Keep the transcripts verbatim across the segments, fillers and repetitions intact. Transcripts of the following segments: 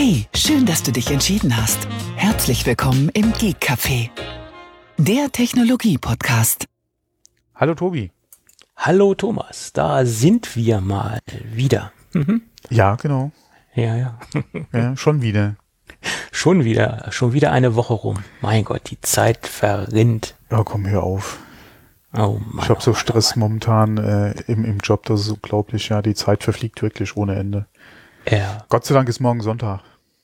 Hey, schön, dass du dich entschieden hast. Herzlich willkommen im Geek Café, der Technologie-Podcast. Hallo Tobi. Hallo Thomas, da sind wir mal wieder. Mhm. Ja, genau. Ja, ja. Ja, schon wieder. Schon wieder, schon wieder eine Woche rum. Mein Gott, die Zeit verrinnt. Ja, komm, hör auf. Oh Mann, ich habe oh so Mann, Stress oh Mann. momentan äh, im, im Job, das ist unglaublich. Ja, die Zeit verfliegt wirklich ohne Ende. Ja. Gott sei Dank ist morgen Sonntag.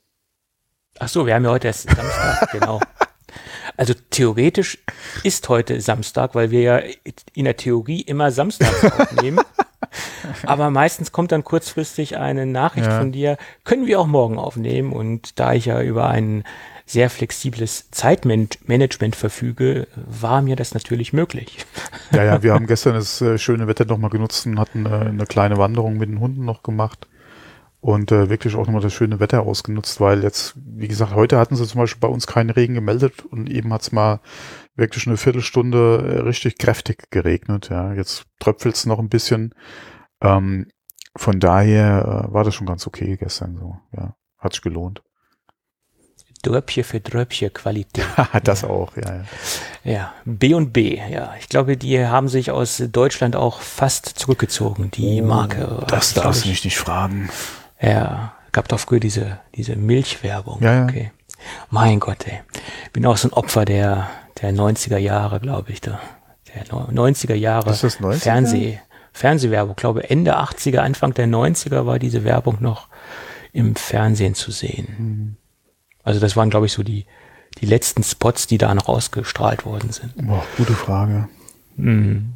Ach so, wir haben ja heute erst Samstag, genau. Also theoretisch ist heute Samstag, weil wir ja in der Theorie immer samstags aufnehmen. Aber meistens kommt dann kurzfristig eine Nachricht Ja. von dir, können wir auch morgen aufnehmen. Und da ich ja über ein sehr flexibles Zeitmanagement verfüge, war mir das natürlich möglich. Ja, ja, wir haben gestern das äh, schöne Wetter nochmal genutzt und hatten äh, eine kleine Wanderung mit den Hunden noch gemacht. Und äh, wirklich auch nochmal das schöne Wetter ausgenutzt, weil jetzt, wie gesagt, heute hatten sie zum Beispiel bei uns keinen Regen gemeldet und eben hat es mal wirklich eine Viertelstunde äh, richtig kräftig geregnet. Ja, jetzt tröpfelt es noch ein bisschen. Ähm, von daher äh, war das schon ganz okay gestern so. Ja, hat sich gelohnt. Dröppchen für Dröppchen Qualität. das ja. auch, ja, ja. Ja, B und B, ja. Ich glaube, die haben sich aus Deutschland auch fast zurückgezogen, die Marke. Das Ich darfst du glaub, mich nicht fragen. Ja, gab doch früher diese, diese Milchwerbung. Ja, ja. Okay. Mein Gott, ey. Bin auch so ein Opfer der, der neunziger Jahre, glaube ich, da. Der neunziger Jahre Ist das neunziger? Fernseh, Fernsehwerbung. Ich glaube, Ende achtziger, Anfang der neunziger war diese Werbung noch im Fernsehen zu sehen. Mhm. Also das waren, glaube ich, so die, die letzten Spots, die da noch ausgestrahlt worden sind. Boah, gute Frage. Mhm.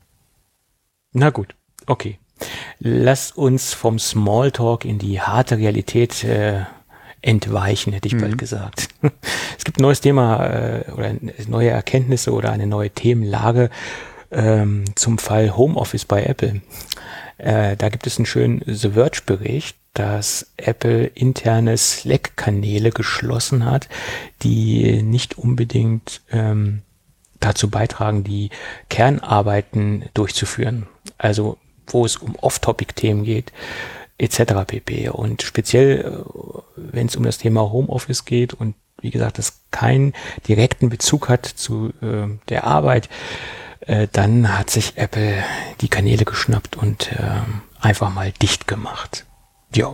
Na gut, okay. Lass uns vom Smalltalk in die harte Realität äh, entweichen, hätte ich Mhm. bald gesagt. Es gibt ein neues Thema äh, oder neue Erkenntnisse oder eine neue Themenlage ähm, zum Fall Homeoffice bei Apple. Äh, da gibt es einen schönen The Verge-Bericht, dass Apple interne Slack-Kanäle geschlossen hat, die nicht unbedingt ähm, dazu beitragen, die Kernarbeiten durchzuführen. Also wo es um Off-Topic-Themen geht, et cetera pp. Und speziell, wenn es um das Thema Homeoffice geht und wie gesagt, das keinen direkten Bezug hat zu äh, der Arbeit, äh, dann hat sich Apple die Kanäle geschnappt und äh, einfach mal dicht gemacht. Ja.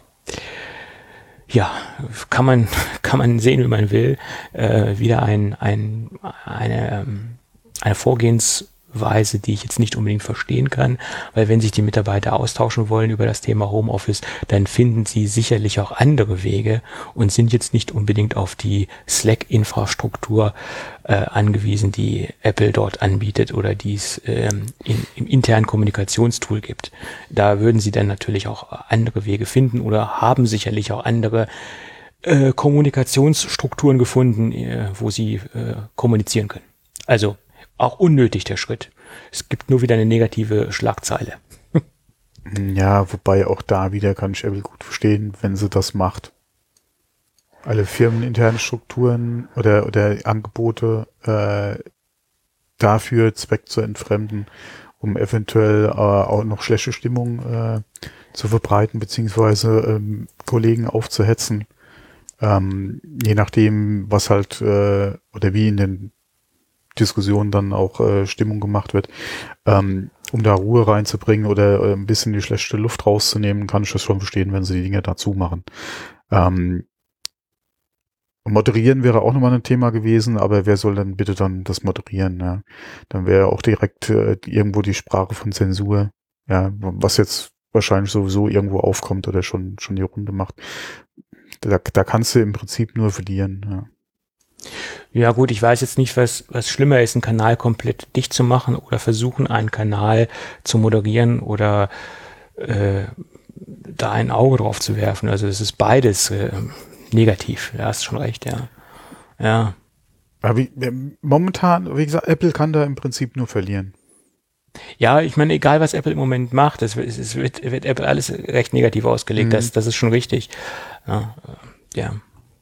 Ja, kann man, kann man sehen, wie man will. Äh, wieder ein, ein, eine, eine Vorgehensweise, die ich jetzt nicht unbedingt verstehen kann, weil wenn sich die Mitarbeiter austauschen wollen über das Thema Homeoffice, dann finden sie sicherlich auch andere Wege und sind jetzt nicht unbedingt auf die Slack-Infrastruktur äh, angewiesen, die Apple dort anbietet oder die es ähm, in, im internen Kommunikationstool gibt. Da würden sie dann natürlich auch andere Wege finden oder haben sicherlich auch andere äh, Kommunikationsstrukturen gefunden, äh, wo sie äh, kommunizieren können. Also auch unnötig der Schritt. Es gibt nur wieder eine negative Schlagzeile. Ja, wobei auch da wieder kann ich Apple gut verstehen, wenn sie das macht. Alle firmeninterne Strukturen oder, oder Angebote äh, dafür Zweck zu entfremden, um eventuell äh, auch noch schlechte Stimmung äh, zu verbreiten, beziehungsweise ähm, Kollegen aufzuhetzen. Ähm, je nachdem, was halt äh, oder wie in den Diskussionen dann auch äh, Stimmung gemacht wird, ähm, um da Ruhe reinzubringen oder äh, ein bisschen die schlechte Luft rauszunehmen, kann ich das schon verstehen, wenn sie die Dinge dazu machen. Ähm, Moderieren wäre auch nochmal ein Thema gewesen, aber wer soll dann bitte dann das moderieren? Ja? Dann wäre auch direkt äh, irgendwo die Sprache von Zensur, ja, was jetzt wahrscheinlich sowieso irgendwo aufkommt oder schon schon die Runde macht. Da, da kannst du im Prinzip nur verlieren. Ja. Ja gut, ich weiß jetzt nicht, was, was schlimmer ist, einen Kanal komplett dicht zu machen oder versuchen, einen Kanal zu moderieren oder äh, da ein Auge drauf zu werfen. Also es ist beides äh, negativ. Ja, hast schon recht, ja. Ja. Aber wie, momentan, wie gesagt, Apple kann da im Prinzip nur verlieren. Ja, ich meine, egal was Apple im Moment macht, es wird, es wird, wird Apple alles recht negativ ausgelegt. Mhm. Das, das ist schon richtig. Ja. Ja.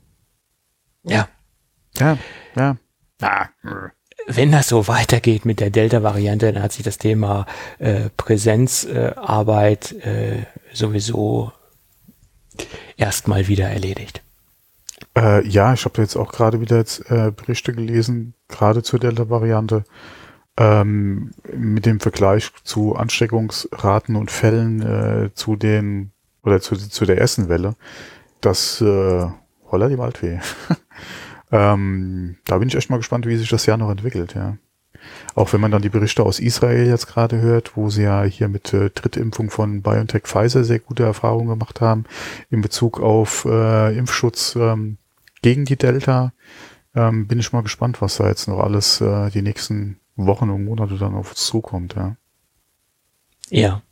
Ja. Ja, ja. Ah. Wenn das so weitergeht mit der Delta-Variante, dann hat sich das Thema äh, Präsenzarbeit äh, äh, sowieso erstmal wieder erledigt. Äh, ja, ich habe jetzt auch gerade wieder jetzt äh, Berichte gelesen, gerade zur Delta-Variante, ähm, mit dem Vergleich zu Ansteckungsraten und Fällen äh, zu den oder zu, zu der ersten Welle. Das äh, holla die Waldfee. ähm, da bin ich echt mal gespannt, wie sich das Jahr noch entwickelt, ja. Auch wenn man dann die Berichte aus Israel jetzt gerade hört, wo sie ja hier mit äh, Drittimpfung von BioNTech Pfizer sehr gute Erfahrungen gemacht haben in Bezug auf äh, Impfschutz ähm, gegen die Delta, ähm, bin ich mal gespannt, was da jetzt noch alles äh, die nächsten Wochen und Monate dann auf uns zukommt, ja. Ja.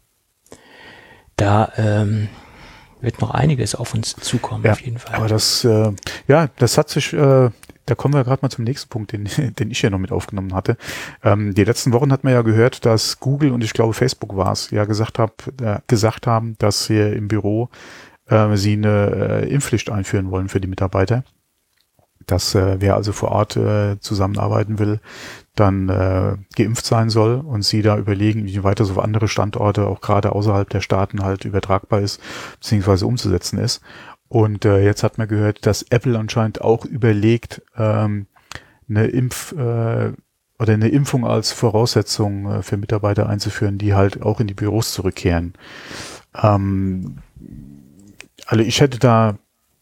Da ähm, wird noch einiges auf uns zukommen, Ja, auf jeden Fall. aber das, äh, ja, das hat sich, äh, da kommen wir gerade mal zum nächsten Punkt, den, den ich ja noch mit aufgenommen hatte. Ähm, die letzten Wochen hat man ja gehört, dass Google und ich glaube Facebook war es, ja gesagt, hab, äh, gesagt haben, dass hier im Büro äh, sie eine äh, Impfpflicht einführen wollen für die Mitarbeiter. Dass äh, wer also vor Ort äh, zusammenarbeiten will, dann äh, geimpft sein soll und sie da überlegen, wie weit das auf andere Standorte, auch gerade außerhalb der Staaten halt übertragbar ist, beziehungsweise umzusetzen ist. Und äh, jetzt hat man gehört, dass Apple anscheinend auch überlegt, ähm, eine Impf äh, oder eine Impfung als Voraussetzung äh, für Mitarbeiter einzuführen, die halt auch in die Büros zurückkehren. Ähm, also ich hätte da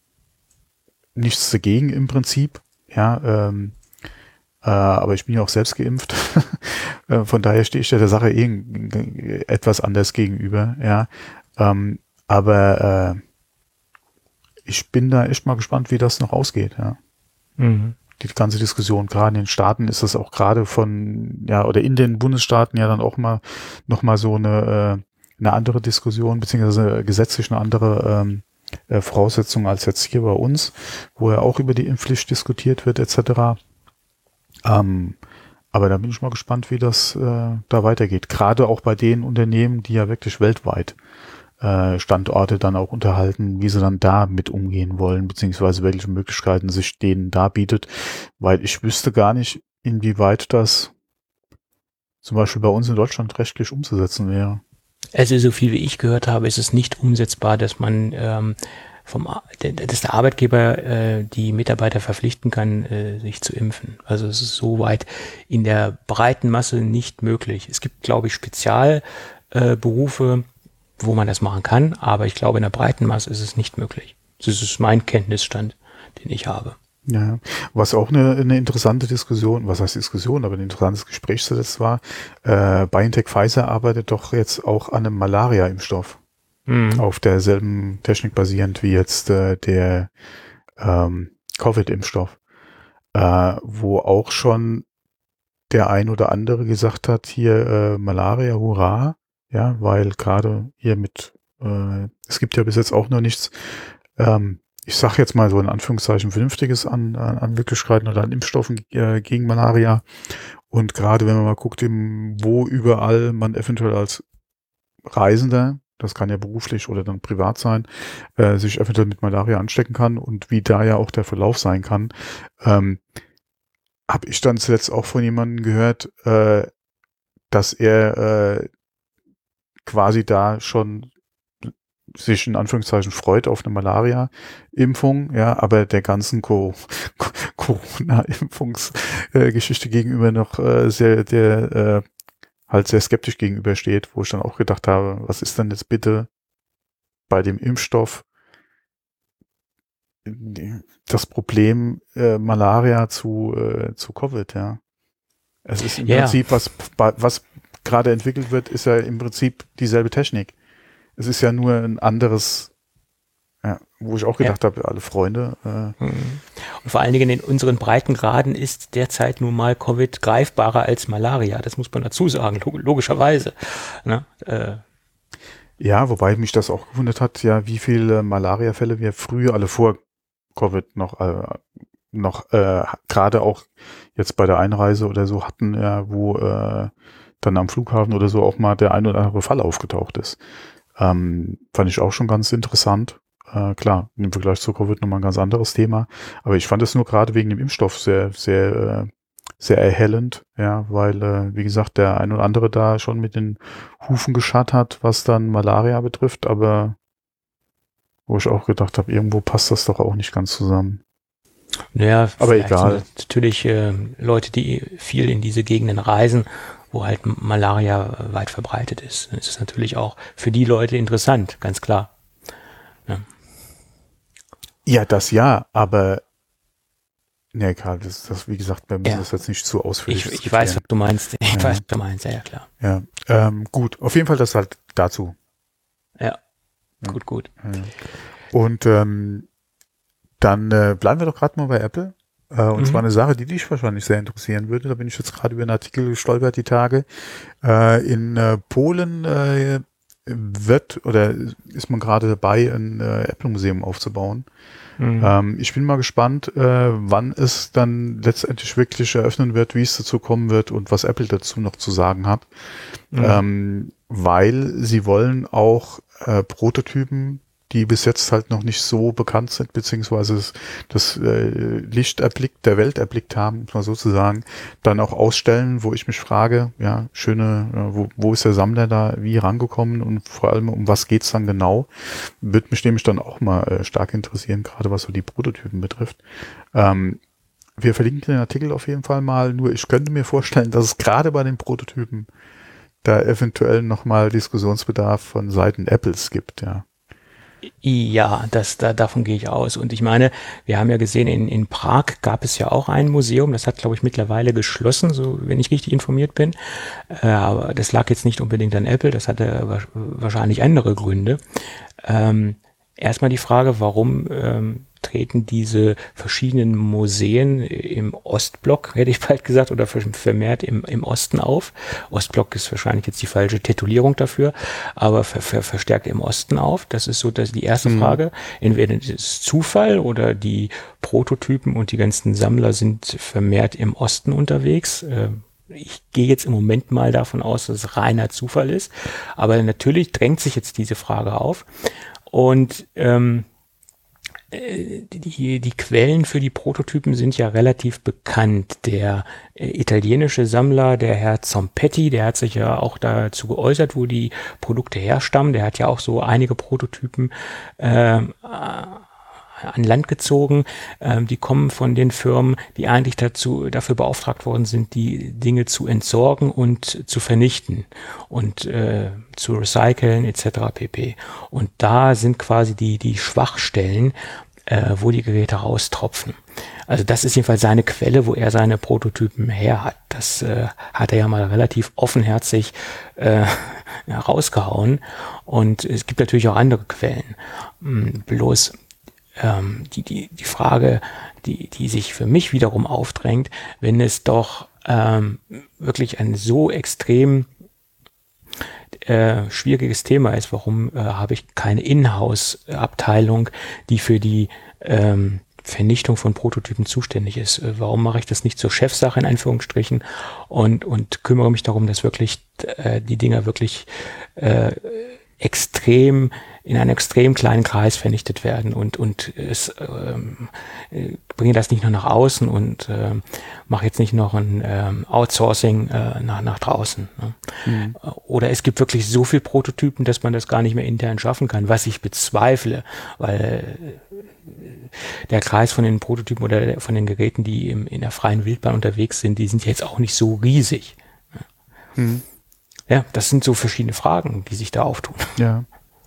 nichts dagegen im Prinzip, ja, ähm, äh, aber ich bin ja auch selbst geimpft. äh, von daher stehe ich der Sache eh etwas anders gegenüber, ja. Ähm, aber äh, ich bin da echt mal gespannt, wie das noch ausgeht, ja. Mhm. Die ganze Diskussion, gerade in den Staaten ist das auch gerade von, ja, oder in den Bundesstaaten ja dann auch mal noch mal so eine, äh, eine andere Diskussion, beziehungsweise gesetzlich eine andere ähm, äh, Voraussetzung als jetzt hier bei uns, wo ja auch über die Impfpflicht diskutiert wird, et cetera. Ähm, aber da bin ich mal gespannt, wie das äh, da weitergeht. Gerade auch bei den Unternehmen, die ja wirklich weltweit äh, Standorte dann auch unterhalten, wie sie dann da mit umgehen wollen, beziehungsweise welche Möglichkeiten sich denen da bietet. Weil ich wüsste gar nicht, inwieweit das zum Beispiel bei uns in Deutschland rechtlich umzusetzen wäre. Also so viel wie ich gehört habe, ist es nicht umsetzbar, dass man ähm, vom dass der Arbeitgeber äh, die Mitarbeiter verpflichten kann, äh, sich zu impfen. Also es ist soweit in der breiten Masse nicht möglich. Es gibt, glaube ich, Spezialberufe, äh, wo man das machen kann, aber ich glaube, in der breiten Masse ist es nicht möglich. Das ist mein Kenntnisstand, den ich habe. Ja, was auch eine, eine interessante Diskussion, was heißt Diskussion, aber ein interessantes Gespräch zuletzt war, äh, BioNTech Pfizer arbeitet doch jetzt auch an einem Malaria-Impfstoff. Mhm. Auf derselben Technik basierend wie jetzt äh, der ähm, Covid-Impfstoff, äh, wo auch schon der ein oder andere gesagt hat, hier äh, Malaria, hurra, ja, weil gerade hier mit, äh, es gibt ja bis jetzt auch noch nichts, ähm, ich sage jetzt mal so in Anführungszeichen Vernünftiges an, an, an Möglichkeiten oder an Impfstoffen äh, gegen Malaria. Und gerade wenn man mal guckt, im, wo überall man eventuell als Reisender, das kann ja beruflich oder dann privat sein, äh, sich eventuell mit Malaria anstecken kann und wie da ja auch der Verlauf sein kann, ähm, habe ich dann zuletzt auch von jemandem gehört, äh, dass er äh, quasi da schon sich in Anführungszeichen freut auf eine Malaria-Impfung, ja, aber der ganzen Co- Co- Corona-Impfungsgeschichte äh, gegenüber noch äh, sehr, der äh, halt sehr skeptisch gegenübersteht, wo ich dann auch gedacht habe, was ist denn jetzt bitte bei dem Impfstoff das Problem äh, Malaria zu äh, zu Covid, ja. Es ist im Ja. Prinzip, was was gerade entwickelt wird, ist ja im Prinzip dieselbe Technik. Es ist ja nur ein anderes, ja, wo ich auch gedacht ja. habe, alle Freunde. Äh. Und vor allen Dingen in unseren Breitengraden ist derzeit nun mal Covid greifbarer als Malaria. Das muss man dazu sagen, log- logischerweise. Ne? Äh. Ja, wobei mich das auch gewundert hat, ja, wie viele Malaria-Fälle wir früher alle vor Covid noch, äh, noch äh, gerade auch jetzt bei der Einreise oder so hatten, ja, wo äh, dann am Flughafen oder so auch mal der ein oder andere Fall aufgetaucht ist. Ähm, fand ich auch schon ganz interessant. Äh, klar, im Vergleich zu Covid nochmal ein ganz anderes Thema. Aber ich fand es nur gerade wegen dem Impfstoff sehr, sehr, äh, sehr erhellend, ja, weil, äh, wie gesagt, der ein oder andere da schon mit den Hufen gescharrt hat, was dann Malaria betrifft, aber wo ich auch gedacht habe, irgendwo passt das doch auch nicht ganz zusammen. Naja, aber egal. Sind natürlich äh, Leute, die viel in diese Gegenden reisen, wo halt Malaria weit verbreitet ist. Das ist natürlich auch für die Leute interessant, ganz klar. Ja, ja das ja, aber ne, Karl, das, das, wie gesagt, wir müssen ja. das jetzt nicht zu ausführlich Ich, ich weiß, was du meinst. Ich ja. weiß, was du meinst, ja, ja klar. Ja, ähm, gut. Auf jeden Fall das halt dazu. Ja, ja. gut, gut. Ja. Und ähm, dann äh, bleiben wir doch gerade mal bei Apple. Äh, und mhm. zwar eine Sache, die dich wahrscheinlich sehr interessieren würde. Da bin ich jetzt gerade über einen Artikel gestolpert die Tage. Äh, in äh, Polen äh, wird oder ist man gerade dabei, ein äh, Apple-Museum aufzubauen. Mhm. Ähm, ich bin mal gespannt, äh, wann es dann letztendlich wirklich eröffnen wird, wie es dazu kommen wird und was Apple dazu noch zu sagen hat. Mhm. Ähm, weil sie wollen auch äh, Prototypen, die bis jetzt halt noch nicht so bekannt sind, beziehungsweise das, das äh, Licht erblickt, der Welt erblickt haben, muss man sozusagen, dann auch ausstellen, wo ich mich frage, ja, schöne, äh, wo, wo ist der Sammler da wie rangekommen und vor allem, um was geht's dann genau? Würde mich nämlich dann auch mal äh, stark interessieren, gerade was so die Prototypen betrifft. Ähm, wir verlinken den Artikel auf jeden Fall mal, nur ich könnte mir vorstellen, dass es gerade bei den Prototypen da eventuell nochmal Diskussionsbedarf von Seiten Apples gibt, ja. Ja, das, da, davon gehe ich aus. Und ich meine, wir haben ja gesehen, in, in Prag gab es ja auch ein Museum, das hat, glaube ich, mittlerweile geschlossen, so wenn ich richtig informiert bin. Äh, aber das lag jetzt nicht unbedingt an Apple, das hatte wahrscheinlich andere Gründe. Ähm, erstmal die Frage, warum ähm, treten diese verschiedenen Museen im Ostblock, hätte ich bald gesagt, oder vermehrt im, im Osten auf. Ostblock ist wahrscheinlich jetzt die falsche Titulierung dafür, aber ver, ver, verstärkt im Osten auf. Das ist so das die erste mhm. Frage. Entweder ist es Zufall oder die Prototypen und die ganzen Sammler sind vermehrt im Osten unterwegs. Ich gehe jetzt im Moment mal davon aus, dass es reiner Zufall ist. Aber natürlich drängt sich jetzt diese Frage auf. Und ähm, Die, die Quellen für die Prototypen sind ja relativ bekannt. Der äh, italienische Sammler, der Herr Zompetti, der hat sich ja auch dazu geäußert, wo die Produkte herstammen. Der hat ja auch so einige Prototypen äh, an Land gezogen. Ähm, die kommen von den Firmen, die eigentlich dazu dafür beauftragt worden sind, die Dinge zu entsorgen und zu vernichten und äh, zu recyceln et cetera pp. Und da sind quasi die die Schwachstellen, äh, wo die Geräte raustropfen. Also das ist jedenfalls seine Quelle, wo er seine Prototypen her hat. Das äh, hat er ja mal relativ offenherzig äh, rausgehauen. Und es gibt natürlich auch andere Quellen. Bloß ähm, die, die, die Frage, die, die sich für mich wiederum aufdrängt, wenn es doch ähm, wirklich ein so extrem äh, schwieriges Thema ist, warum äh, habe ich keine Inhouse-Abteilung, die für die ähm, Vernichtung von Prototypen zuständig ist. Warum mache ich das nicht zur Chefsache in Anführungsstrichen und, und kümmere mich darum, dass wirklich äh, die Dinger wirklich äh, extrem in einem extrem kleinen Kreis vernichtet werden und und es ähm, bringe das nicht nur nach außen und äh, mache jetzt nicht noch ein ähm, Outsourcing äh, nach nach draußen. Ne? Mhm. Oder es gibt wirklich so viel Prototypen, dass man das gar nicht mehr intern schaffen kann, was ich bezweifle, weil der Kreis von den Prototypen oder von den Geräten, die im, in der freien Wildbahn unterwegs sind, die sind jetzt auch nicht so riesig. Mhm. Ja, das sind so verschiedene Fragen, die sich da auftun. Ja.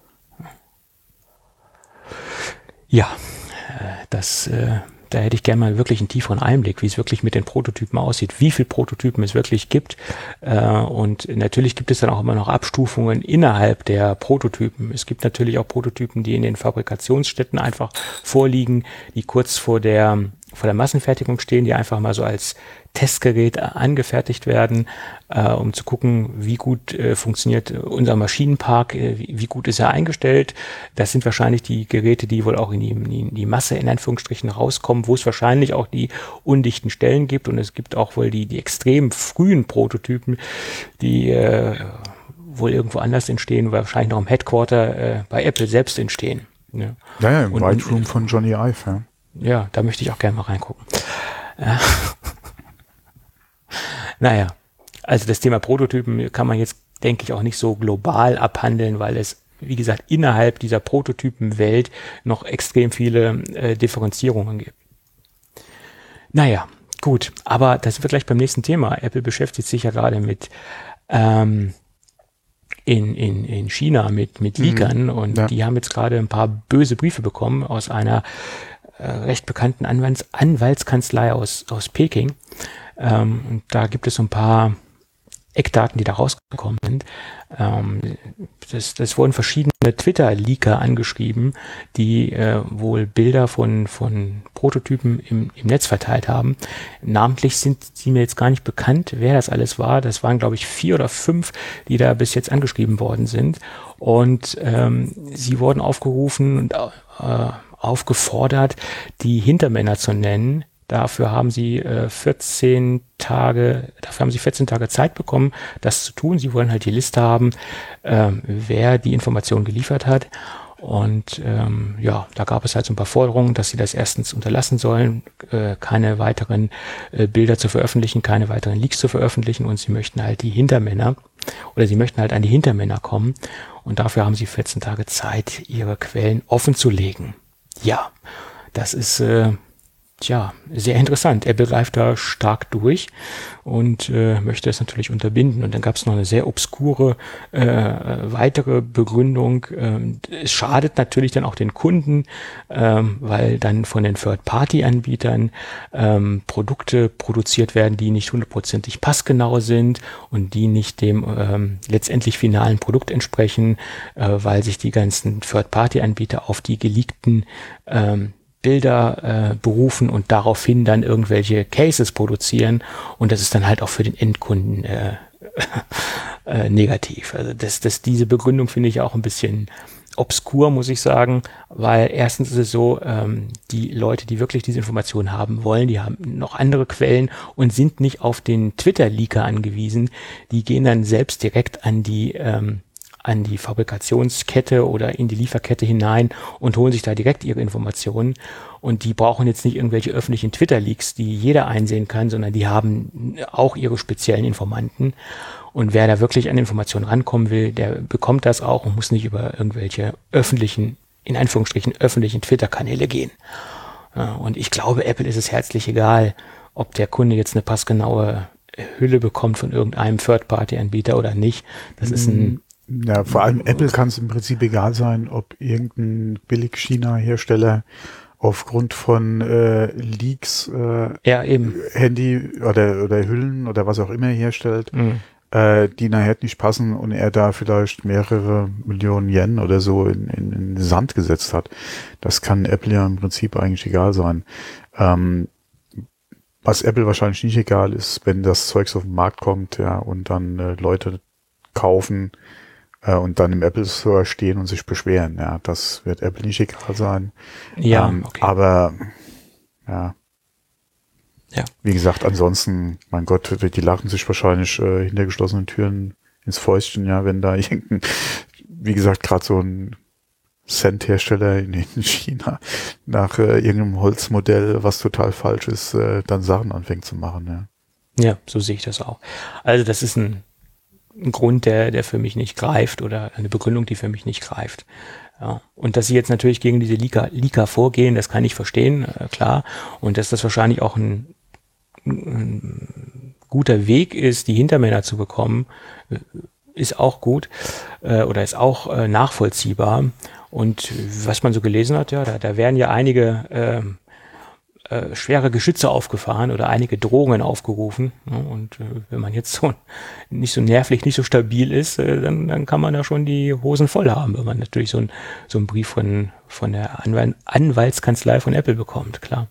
Ja, das, äh, da hätte ich gerne mal wirklich einen tieferen Einblick, wie es wirklich mit den Prototypen aussieht, wie viele Prototypen es wirklich gibt. Äh, und natürlich gibt es dann auch immer noch Abstufungen innerhalb der Prototypen. Es gibt natürlich auch Prototypen, die in den Fabrikationsstätten einfach vorliegen, die kurz vor der vor der Massenfertigung stehen, die einfach mal so als Testgerät angefertigt werden, äh, um zu gucken, wie gut äh, funktioniert unser Maschinenpark, äh, wie, wie gut ist er eingestellt. Das sind wahrscheinlich die Geräte, die wohl auch in die, in die Masse in Anführungsstrichen rauskommen, wo es wahrscheinlich auch die undichten Stellen gibt. Und es gibt auch wohl die, die extrem frühen Prototypen, die äh, wohl irgendwo anders entstehen, wahrscheinlich noch im Headquarter äh, bei Apple selbst entstehen. Ja, ja, ja im und, White Room von Johnny Ive, ja. Ja, da möchte ich auch gerne mal reingucken. Ja. Naja, also das Thema Prototypen kann man jetzt, denke ich, auch nicht so global abhandeln, weil es, wie gesagt, innerhalb dieser Prototypenwelt noch extrem viele äh, Differenzierungen gibt. Naja, gut, aber das sind wir gleich beim nächsten Thema. Apple beschäftigt sich ja gerade mit ähm, in, in, in China mit, mit Leakern, mhm. und ja. die haben jetzt gerade ein paar böse Briefe bekommen aus einer äh, recht bekannten Anwalts Anwaltskanzlei aus, aus Peking. Ähm, und da gibt es so ein paar Eckdaten, die da rausgekommen sind. Ähm, das, das wurden verschiedene Twitter-Leaker angeschrieben, die äh, wohl Bilder von, von Prototypen im, im Netz verteilt haben. Namentlich sind sie mir jetzt gar nicht bekannt, wer das alles war. Das waren, glaube ich, vier oder fünf, die da bis jetzt angeschrieben worden sind. Und ähm, sie wurden aufgerufen und äh, aufgefordert, die Hintermänner zu nennen. Dafür haben sie äh, vierzehn Tage, dafür haben sie vierzehn Tage Zeit bekommen, das zu tun. Sie wollen halt die Liste haben, ähm, wer die Information geliefert hat. Und ähm, ja, da gab es halt so ein paar Forderungen, dass sie das erstens unterlassen sollen, äh, keine weiteren äh, Bilder zu veröffentlichen, keine weiteren Leaks zu veröffentlichen, und sie möchten halt die Hintermänner oder sie möchten halt an die Hintermänner kommen, und dafür haben sie vierzehn Tage Zeit, ihre Quellen offen zu legen. Ja, das ist äh, Tja, sehr interessant. Apple greift da stark durch und äh, möchte es natürlich unterbinden. Und dann gab es noch eine sehr obskure äh, weitere Begründung. Ähm, es schadet natürlich dann auch den Kunden, ähm, weil dann von den Third-Party-Anbietern ähm, Produkte produziert werden, die nicht hundertprozentig passgenau sind und die nicht dem ähm, letztendlich finalen Produkt entsprechen, äh, weil sich die ganzen Third-Party-Anbieter auf die geleakten ähm, Bilder äh, berufen und daraufhin dann irgendwelche Cases produzieren, und das ist dann halt auch für den Endkunden äh, äh, negativ. Also das, das, diese Begründung finde ich auch ein bisschen obskur, muss ich sagen, weil erstens ist es so, ähm, die Leute, die wirklich diese Informationen haben wollen, die haben noch andere Quellen und sind nicht auf den Twitter-Leaker angewiesen, die gehen dann selbst direkt an die ähm, an die Fabrikationskette oder in die Lieferkette hinein und holen sich da direkt ihre Informationen. Und die brauchen jetzt nicht irgendwelche öffentlichen Twitter-Leaks, die jeder einsehen kann, sondern die haben auch ihre speziellen Informanten. Und wer da wirklich an Informationen rankommen will, der bekommt das auch und muss nicht über irgendwelche öffentlichen, in Anführungsstrichen öffentlichen Twitter-Kanäle gehen. Und ich glaube, Apple ist es herzlich egal, ob der Kunde jetzt eine passgenaue Hülle bekommt von irgendeinem Third-Party-Anbieter oder nicht. Das ist ein Ja, vor allem Apple kann es im Prinzip egal sein, ob irgendein Billig-China-Hersteller aufgrund von äh, Leaks äh, ja, eben. Handy oder, oder Hüllen oder was auch immer herstellt, mhm. äh, die nachher nicht passen und er da vielleicht mehrere Millionen Yen oder so in, in, in den Sand gesetzt hat. Das kann Apple ja im Prinzip eigentlich egal sein. Ähm, was Apple wahrscheinlich nicht egal ist, wenn das Zeugs auf den Markt kommt, ja, und dann äh, Leute kaufen und dann im Apple Store stehen und sich beschweren. Ja, das wird Apple nicht egal sein. Ja, ähm, okay. Aber, ja. Ja. Wie gesagt, ansonsten, mein Gott, die lachen sich wahrscheinlich äh, hinter geschlossenen Türen ins Fäustchen, ja, wenn da irgendein, wie gesagt, gerade so ein Cent-Hersteller in, in China nach äh, irgendeinem Holzmodell, was total falsch ist, äh, dann Sachen anfängt zu machen, ja. Ja, so sehe ich das auch. Also das ist ein ein Grund, der, der für mich nicht greift, oder eine Begründung, die für mich nicht greift. Ja. Und dass sie jetzt natürlich gegen diese Leaker, Leaker vorgehen, das kann ich verstehen, äh, klar. Und dass das wahrscheinlich auch ein, ein guter Weg ist, die Hintermänner zu bekommen, ist auch gut äh, oder ist auch äh, nachvollziehbar. Und was man so gelesen hat, ja, da, da werden ja einige äh, Äh, schwere Geschütze aufgefahren oder einige Drohungen aufgerufen. Ja, und äh, wenn man jetzt so nicht so nervlich, nicht so stabil ist, äh, dann, dann kann man da schon die Hosen voll haben, wenn man natürlich so, ein, so einen Brief von, von der Anwal Anwaltskanzlei von Apple bekommt, klar.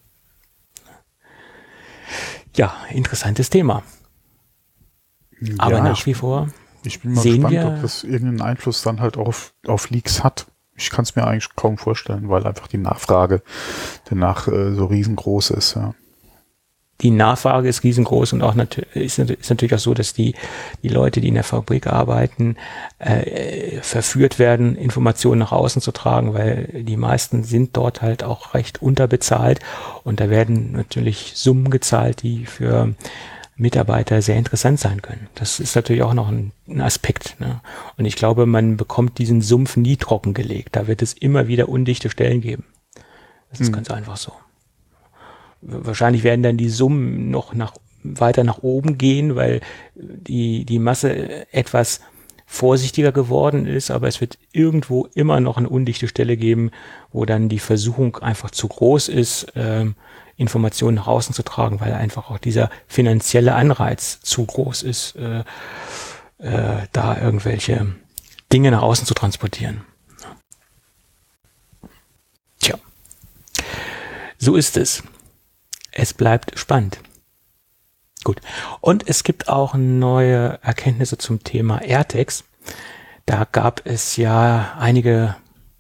Ja, interessantes Thema. Ja, aber nach ich, wie vor ich bin mal sehen gespannt, wir, ob das irgendeinen Einfluss dann halt auf, auf Leaks hat. Ich kann es mir eigentlich kaum vorstellen, weil einfach die Nachfrage danach äh, so riesengroß ist. Ja. Die Nachfrage ist riesengroß und auch nat ist, ist natürlich auch so, dass die, die Leute, die in der Fabrik arbeiten, äh, verführt werden, Informationen nach außen zu tragen, weil die meisten sind dort halt auch recht unterbezahlt, und da werden natürlich Summen gezahlt, die für Mitarbeiter sehr interessant sein können. Das ist natürlich auch noch ein, ein Aspekt. Ne? Und ich glaube, man bekommt diesen Sumpf nie trockengelegt. Da wird es immer wieder undichte Stellen geben. Das ist hm. ganz einfach so. wahrscheinlich werden dann die Summen noch nach, weiter nach oben gehen, weil die, die Masse etwas vorsichtiger geworden ist, aber es wird irgendwo immer noch eine undichte Stelle geben, wo dann die Versuchung einfach zu groß ist, ähm, Informationen nach außen zu tragen, weil einfach auch dieser finanzielle Anreiz zu groß ist, äh, äh, da irgendwelche Dinge nach außen zu transportieren. Tja, so ist es. Es bleibt spannend. Gut. Und es gibt auch neue Erkenntnisse zum Thema AirTags. Da gab es ja einige,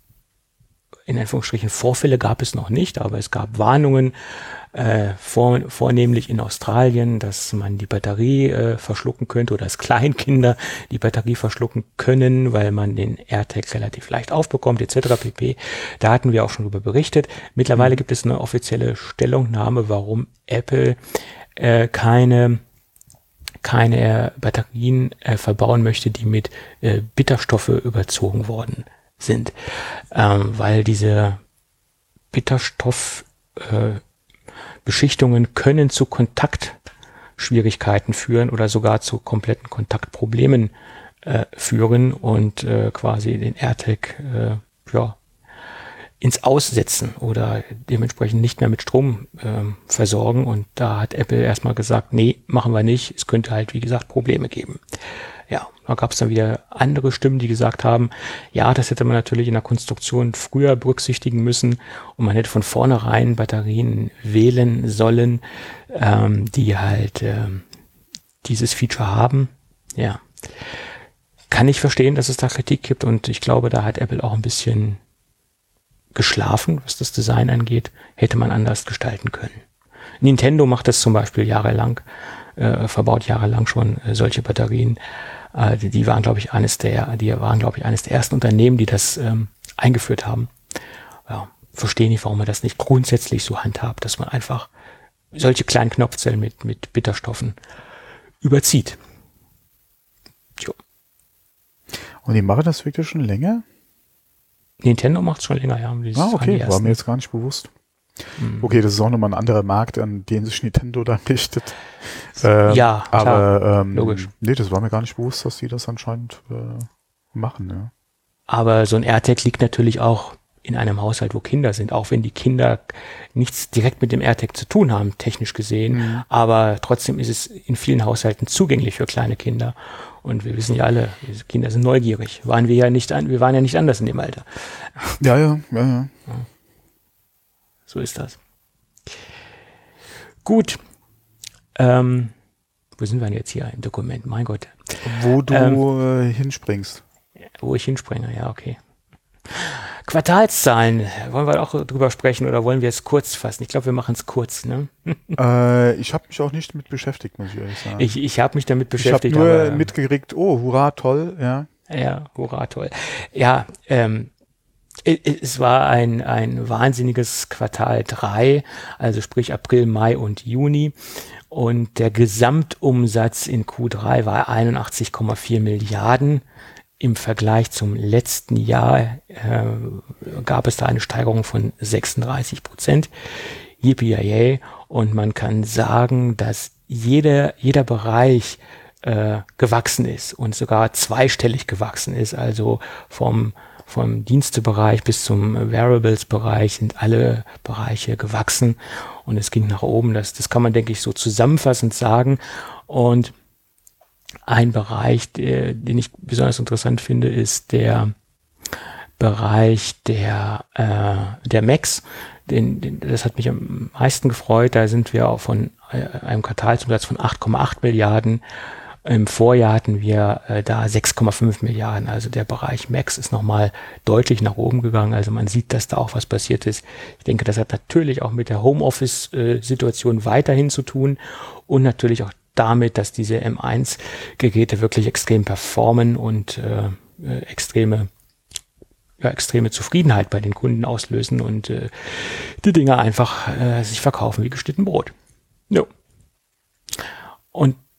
in Anführungsstrichen, Vorfälle gab es noch nicht, aber es gab Warnungen, äh, vor, vornehmlich in Australien, dass man die Batterie äh, verschlucken könnte oder dass Kleinkinder die Batterie verschlucken können, weil man den AirTag relativ leicht aufbekommt, et cetera pp. Da hatten wir auch schon darüber berichtet. Mittlerweile gibt es eine offizielle Stellungnahme, warum Apple äh, keine keine Batterien äh, verbauen möchte, die mit äh, Bitterstoffe überzogen worden sind, ähm, weil diese Bitterstoff äh, Beschichtungen können zu Kontaktschwierigkeiten führen oder sogar zu kompletten Kontaktproblemen äh, führen und äh, quasi den AirTag äh, ja, ins Aussetzen oder dementsprechend nicht mehr mit Strom ähm, versorgen. Und da hat Apple erstmal gesagt, nee, machen wir nicht. Es könnte halt, wie gesagt, Probleme geben. Ja, da gab es dann wieder andere Stimmen, die gesagt haben, ja, das hätte man natürlich in der Konstruktion früher berücksichtigen müssen und man hätte von vornherein Batterien wählen sollen, ähm, die halt ähm, dieses Feature haben. Ja, kann ich verstehen, dass es da Kritik gibt und ich glaube, da hat Apple auch ein bisschen geschlafen, was das Design angeht, hätte man anders gestalten können. Nintendo macht das zum Beispiel jahrelang, äh, verbaut jahrelang schon äh, solche Batterien. Äh, die, die waren, glaube ich, eines der, die waren, glaube ich, eines der ersten Unternehmen, die das ähm, eingeführt haben. Ja, verstehe nicht, warum man das nicht grundsätzlich so handhabt, dass man einfach solche kleinen Knopfzellen mit, mit Bitterstoffen überzieht. Jo. Und die machen das wirklich schon länger? Nintendo macht es schon länger, ja. Ah, okay, war mir jetzt gar nicht bewusst. Hm. Okay, das ist auch nochmal ein anderer Markt, an den sich Nintendo dann richtet. Ähm, ja, klar, aber ähm, logisch. Nee, das war mir gar nicht bewusst, dass die das anscheinend äh, machen. Ja. Aber so ein AirTag liegt natürlich auch in einem Haushalt, wo Kinder sind, auch wenn die Kinder nichts direkt mit dem AirTag zu tun haben, technisch gesehen. Mhm. Aber trotzdem ist es in vielen Haushalten zugänglich für kleine Kinder. Und wir wissen ja alle, Kinder sind neugierig. Waren wir ja nicht, an, wir waren ja nicht anders in dem Alter. Ja, ja, ja, ja. So ist das. Gut. Ähm, wo sind wir denn jetzt hier im Dokument? Mein Gott. Wo du ähm, äh, hinspringst. Wo ich hinspringe, ja, okay. Quartalszahlen, wollen wir auch drüber sprechen oder wollen wir es kurz fassen? Ich glaube, wir machen es kurz, ne? Äh, ich habe mich auch nicht damit beschäftigt, muss ich ehrlich sagen. Ich, ich habe mich damit beschäftigt. Ich habe nur aber, mitgekriegt, oh, hurra, toll, ja. Ja, hurra, toll. Ja, ähm, es war ein, ein wahnsinniges Quartal drei, also sprich April, Mai und Juni. Und der Gesamtumsatz in Q drei war einundachtzig Komma vier Milliarden. Im Vergleich zum letzten Jahr äh, gab es da eine Steigerung von sechsunddreißig Prozent. Yippie-yay. Und man kann sagen, dass jeder, jeder Bereich äh, gewachsen ist und sogar zweistellig gewachsen ist. Also vom, vom Dienstebereich bis zum Wearables-Bereich sind alle Bereiche gewachsen und es ging nach oben. Das, das kann man, denke ich, so zusammenfassend sagen. Und ein Bereich, der, den ich besonders interessant finde, ist der Bereich der, äh, der Macs. Den, den, das hat mich am meisten gefreut. Da sind wir auch von äh, einem Quartalsumsatz von acht Komma acht Milliarden. Im Vorjahr hatten wir äh, da sechs Komma fünf Milliarden. Also der Bereich Macs ist nochmal deutlich nach oben gegangen. Also man sieht, dass da auch was passiert ist. Ich denke, das hat natürlich auch mit der Homeoffice-Situation weiterhin zu tun und natürlich auch damit, dass diese M eins Geräte wirklich extrem performen und äh, extreme, ja, extreme Zufriedenheit bei den Kunden auslösen und äh, die Dinger einfach äh, sich verkaufen wie geschnitten Brot. Jo. Und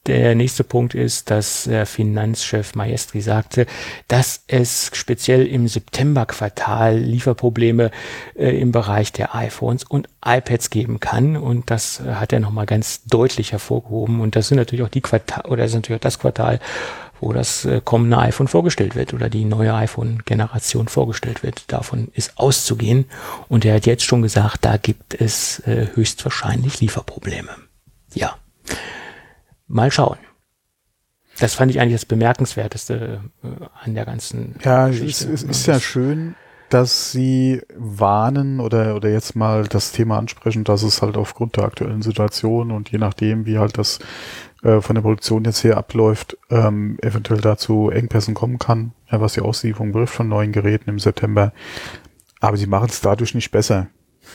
der nächste Punkt ist, dass äh, Finanzchef Maestri sagte, dass es speziell im Septemberquartal Lieferprobleme äh, im Bereich der iPhones und iPads geben kann. Und das äh, hat er nochmal ganz deutlich hervorgehoben. Und das sind natürlich auch die Quartal, oder das ist natürlich auch das Quartal, wo das äh, kommende iPhone vorgestellt wird oder die neue iPhone-Generation vorgestellt wird. Davon ist auszugehen. Und er hat jetzt schon gesagt, da gibt es äh, höchstwahrscheinlich Lieferprobleme. Ja. Mal schauen. Das fand ich eigentlich das Bemerkenswerteste äh, an der ganzen ja, Geschichte. Ja, es, es ist ja schön, dass sie warnen oder, oder jetzt mal das Thema ansprechen, dass es halt aufgrund der aktuellen Situation und je nachdem, wie halt das äh, von der Produktion jetzt hier abläuft, ähm, eventuell dazu Engpässen kommen kann, ja, was die Auslieferung betrifft von neuen Geräten im September. Aber sie machen es dadurch nicht besser.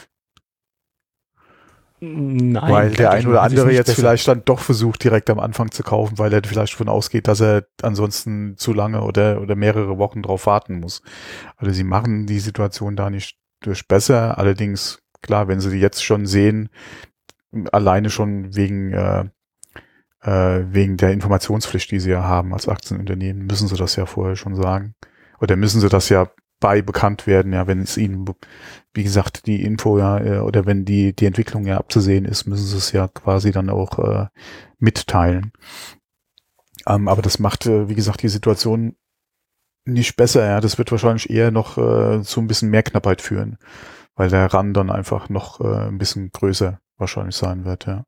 Nein, weil der ein oder andere jetzt besser. vielleicht dann doch versucht, direkt am Anfang zu kaufen, weil er vielleicht davon ausgeht, dass er ansonsten zu lange oder, oder mehrere Wochen drauf warten muss. Also sie machen die Situation da nicht durch besser. Allerdings, klar, wenn sie die jetzt schon sehen, alleine schon wegen, äh, äh, wegen der Informationspflicht, die sie ja haben als Aktienunternehmen, müssen sie das ja vorher schon sagen. Oder müssen sie das ja bei bekannt werden, ja, wenn es ihnen, wie gesagt, die Info ja, oder wenn die, die Entwicklung ja abzusehen ist, müssen sie es ja quasi dann auch äh, mitteilen. Ähm, aber das macht, äh, wie gesagt, die Situation nicht besser, ja. Das wird wahrscheinlich eher noch äh, zu ein bisschen mehr Knappheit führen, weil der Run dann einfach noch äh, ein bisschen größer wahrscheinlich sein wird, ja.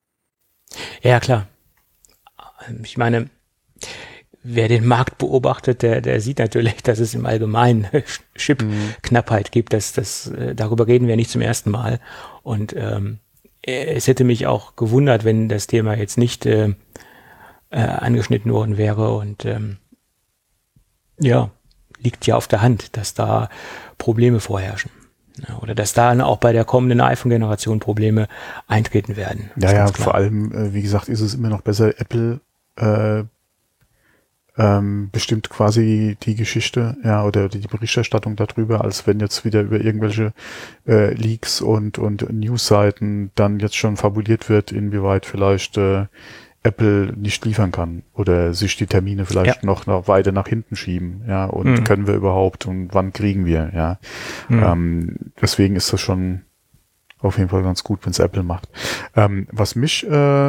Ja, klar. Ich meine, wer den Markt beobachtet, der, der sieht natürlich, dass es im Allgemeinen Chip-Knappheit gibt. Das, das, darüber reden wir nicht zum ersten Mal. Und ähm, es hätte mich auch gewundert, wenn das Thema jetzt nicht äh, äh, angeschnitten worden wäre. Und ähm, ja, liegt ja auf der Hand, dass da Probleme vorherrschen. Ja, oder dass da auch bei der kommenden iPhone-Generation Probleme eintreten werden. Ja, ja, vor allem, äh, wie gesagt, ist es immer noch besser, Apple äh, Ähm, bestimmt quasi die Geschichte, ja, oder die Berichterstattung darüber, als wenn jetzt wieder über irgendwelche äh, Leaks und und Newsseiten dann jetzt schon fabuliert wird, inwieweit vielleicht äh, Apple nicht liefern kann oder sich die Termine vielleicht ja. noch, noch weiter nach hinten schieben, ja, und mhm. können wir überhaupt und wann kriegen wir, ja. Mhm. Ähm, deswegen ist das schon auf jeden Fall ganz gut, wenn es Apple macht. Ähm, was mich äh,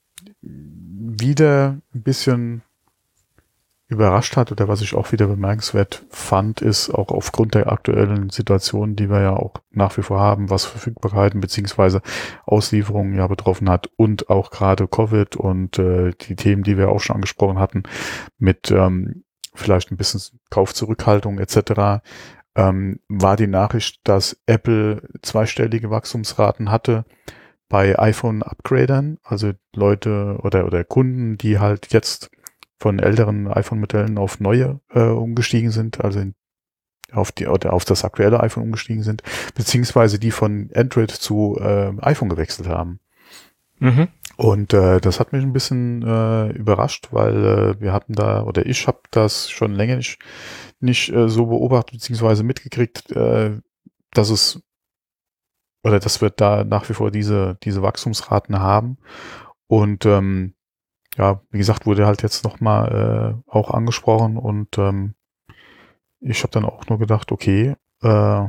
wieder ein bisschen überrascht hat oder was ich auch wieder bemerkenswert fand, ist auch aufgrund der aktuellen Situation, die wir ja auch nach wie vor haben, was Verfügbarkeiten beziehungsweise Auslieferungen ja betroffen hat und auch gerade Covid und äh, die Themen, die wir auch schon angesprochen hatten, mit ähm, vielleicht ein bisschen Kaufzurückhaltung et cetera, ähm, war die Nachricht, dass Apple zweistellige Wachstumsraten hatte bei iPhone-Upgradern, also Leute oder oder Kunden, die halt jetzt von älteren iPhone-Modellen auf neue äh, umgestiegen sind, also in, auf die oder auf das aktuelle iPhone umgestiegen sind, beziehungsweise die von Android zu äh, iPhone gewechselt haben. Mhm. Und äh, das hat mich ein bisschen äh, überrascht, weil äh, wir hatten da, oder ich habe das schon länger nicht, nicht äh, so beobachtet, beziehungsweise mitgekriegt, äh, dass es, oder dass wir da nach wie vor diese, diese Wachstumsraten haben. Und ähm, ja, wie gesagt, wurde halt jetzt nochmal äh, auch angesprochen und ähm, ich habe dann auch nur gedacht, okay, äh,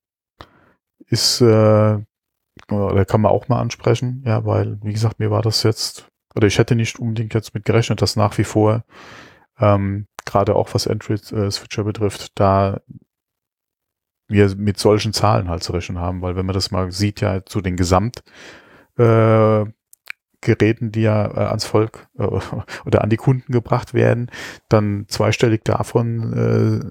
ist, äh, oder kann man auch mal ansprechen, ja, weil, wie gesagt, mir war das jetzt, oder ich hätte nicht unbedingt jetzt mit gerechnet, dass nach wie vor, ähm, gerade auch was Android-Switcher äh, betrifft, da wir mit solchen Zahlen halt zu rechnen haben, weil wenn man das mal sieht, ja, zu den Gesamt äh, Geräten, die ja äh, ans Volk äh, oder an die Kunden gebracht werden, dann zweistellig davon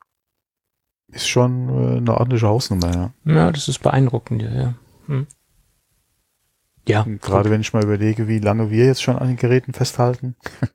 äh, ist schon äh, eine ordentliche Hausnummer. Ja, ja das ist beeindruckend, ja. Hm. Ja. Gerade wenn ich mal überlege, wie lange wir jetzt schon an den Geräten festhalten.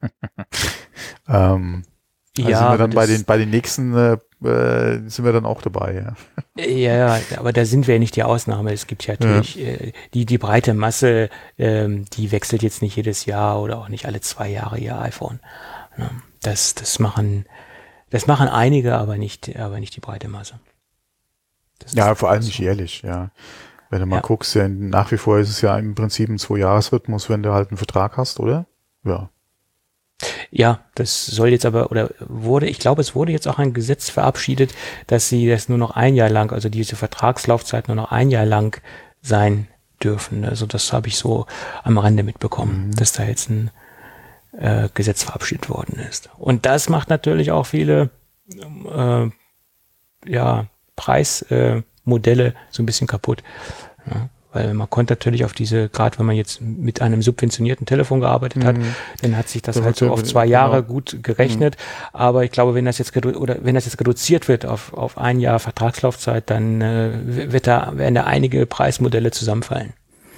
ähm, also ja, sind wir dann bei den bei den nächsten äh, äh, sind wir dann auch dabei. Ja. ja, aber da sind wir ja nicht die Ausnahme. Es gibt ja natürlich ja. Äh, die die breite Masse, ähm, die wechselt jetzt nicht jedes Jahr oder auch nicht alle zwei Jahre ihr iPhone. Ja, das das machen das machen einige, aber nicht aber nicht die breite Masse. Das ja, vor allem so. Nicht jährlich. Ja, wenn du mal ja. guckst, ja, nach wie vor ist es ja im Prinzip ein Zwei-Jahres-Rhythmus, wenn du halt einen Vertrag hast, oder? ja. Ja, das soll jetzt aber, oder wurde, ich glaube, es wurde jetzt auch ein Gesetz verabschiedet, dass sie das nur noch ein Jahr lang, also diese Vertragslaufzeit nur noch ein Jahr lang sein dürfen. Also das habe ich so am Rande mitbekommen, mhm. dass da jetzt ein äh, Gesetz verabschiedet worden ist. Und das macht natürlich auch viele äh, ja, Preismodelle äh, so ein bisschen kaputt. Ja. Weil man konnte natürlich auf diese, gerade wenn man jetzt mit einem subventionierten Telefon gearbeitet hat, mhm. dann hat sich das, das halt so auf zwei Jahre genau. gut gerechnet. Mhm. Aber ich glaube, wenn das jetzt redu- oder wenn das jetzt reduziert wird auf, auf ein Jahr Vertragslaufzeit, dann äh, wird da, werden da einige Preismodelle zusammenfallen.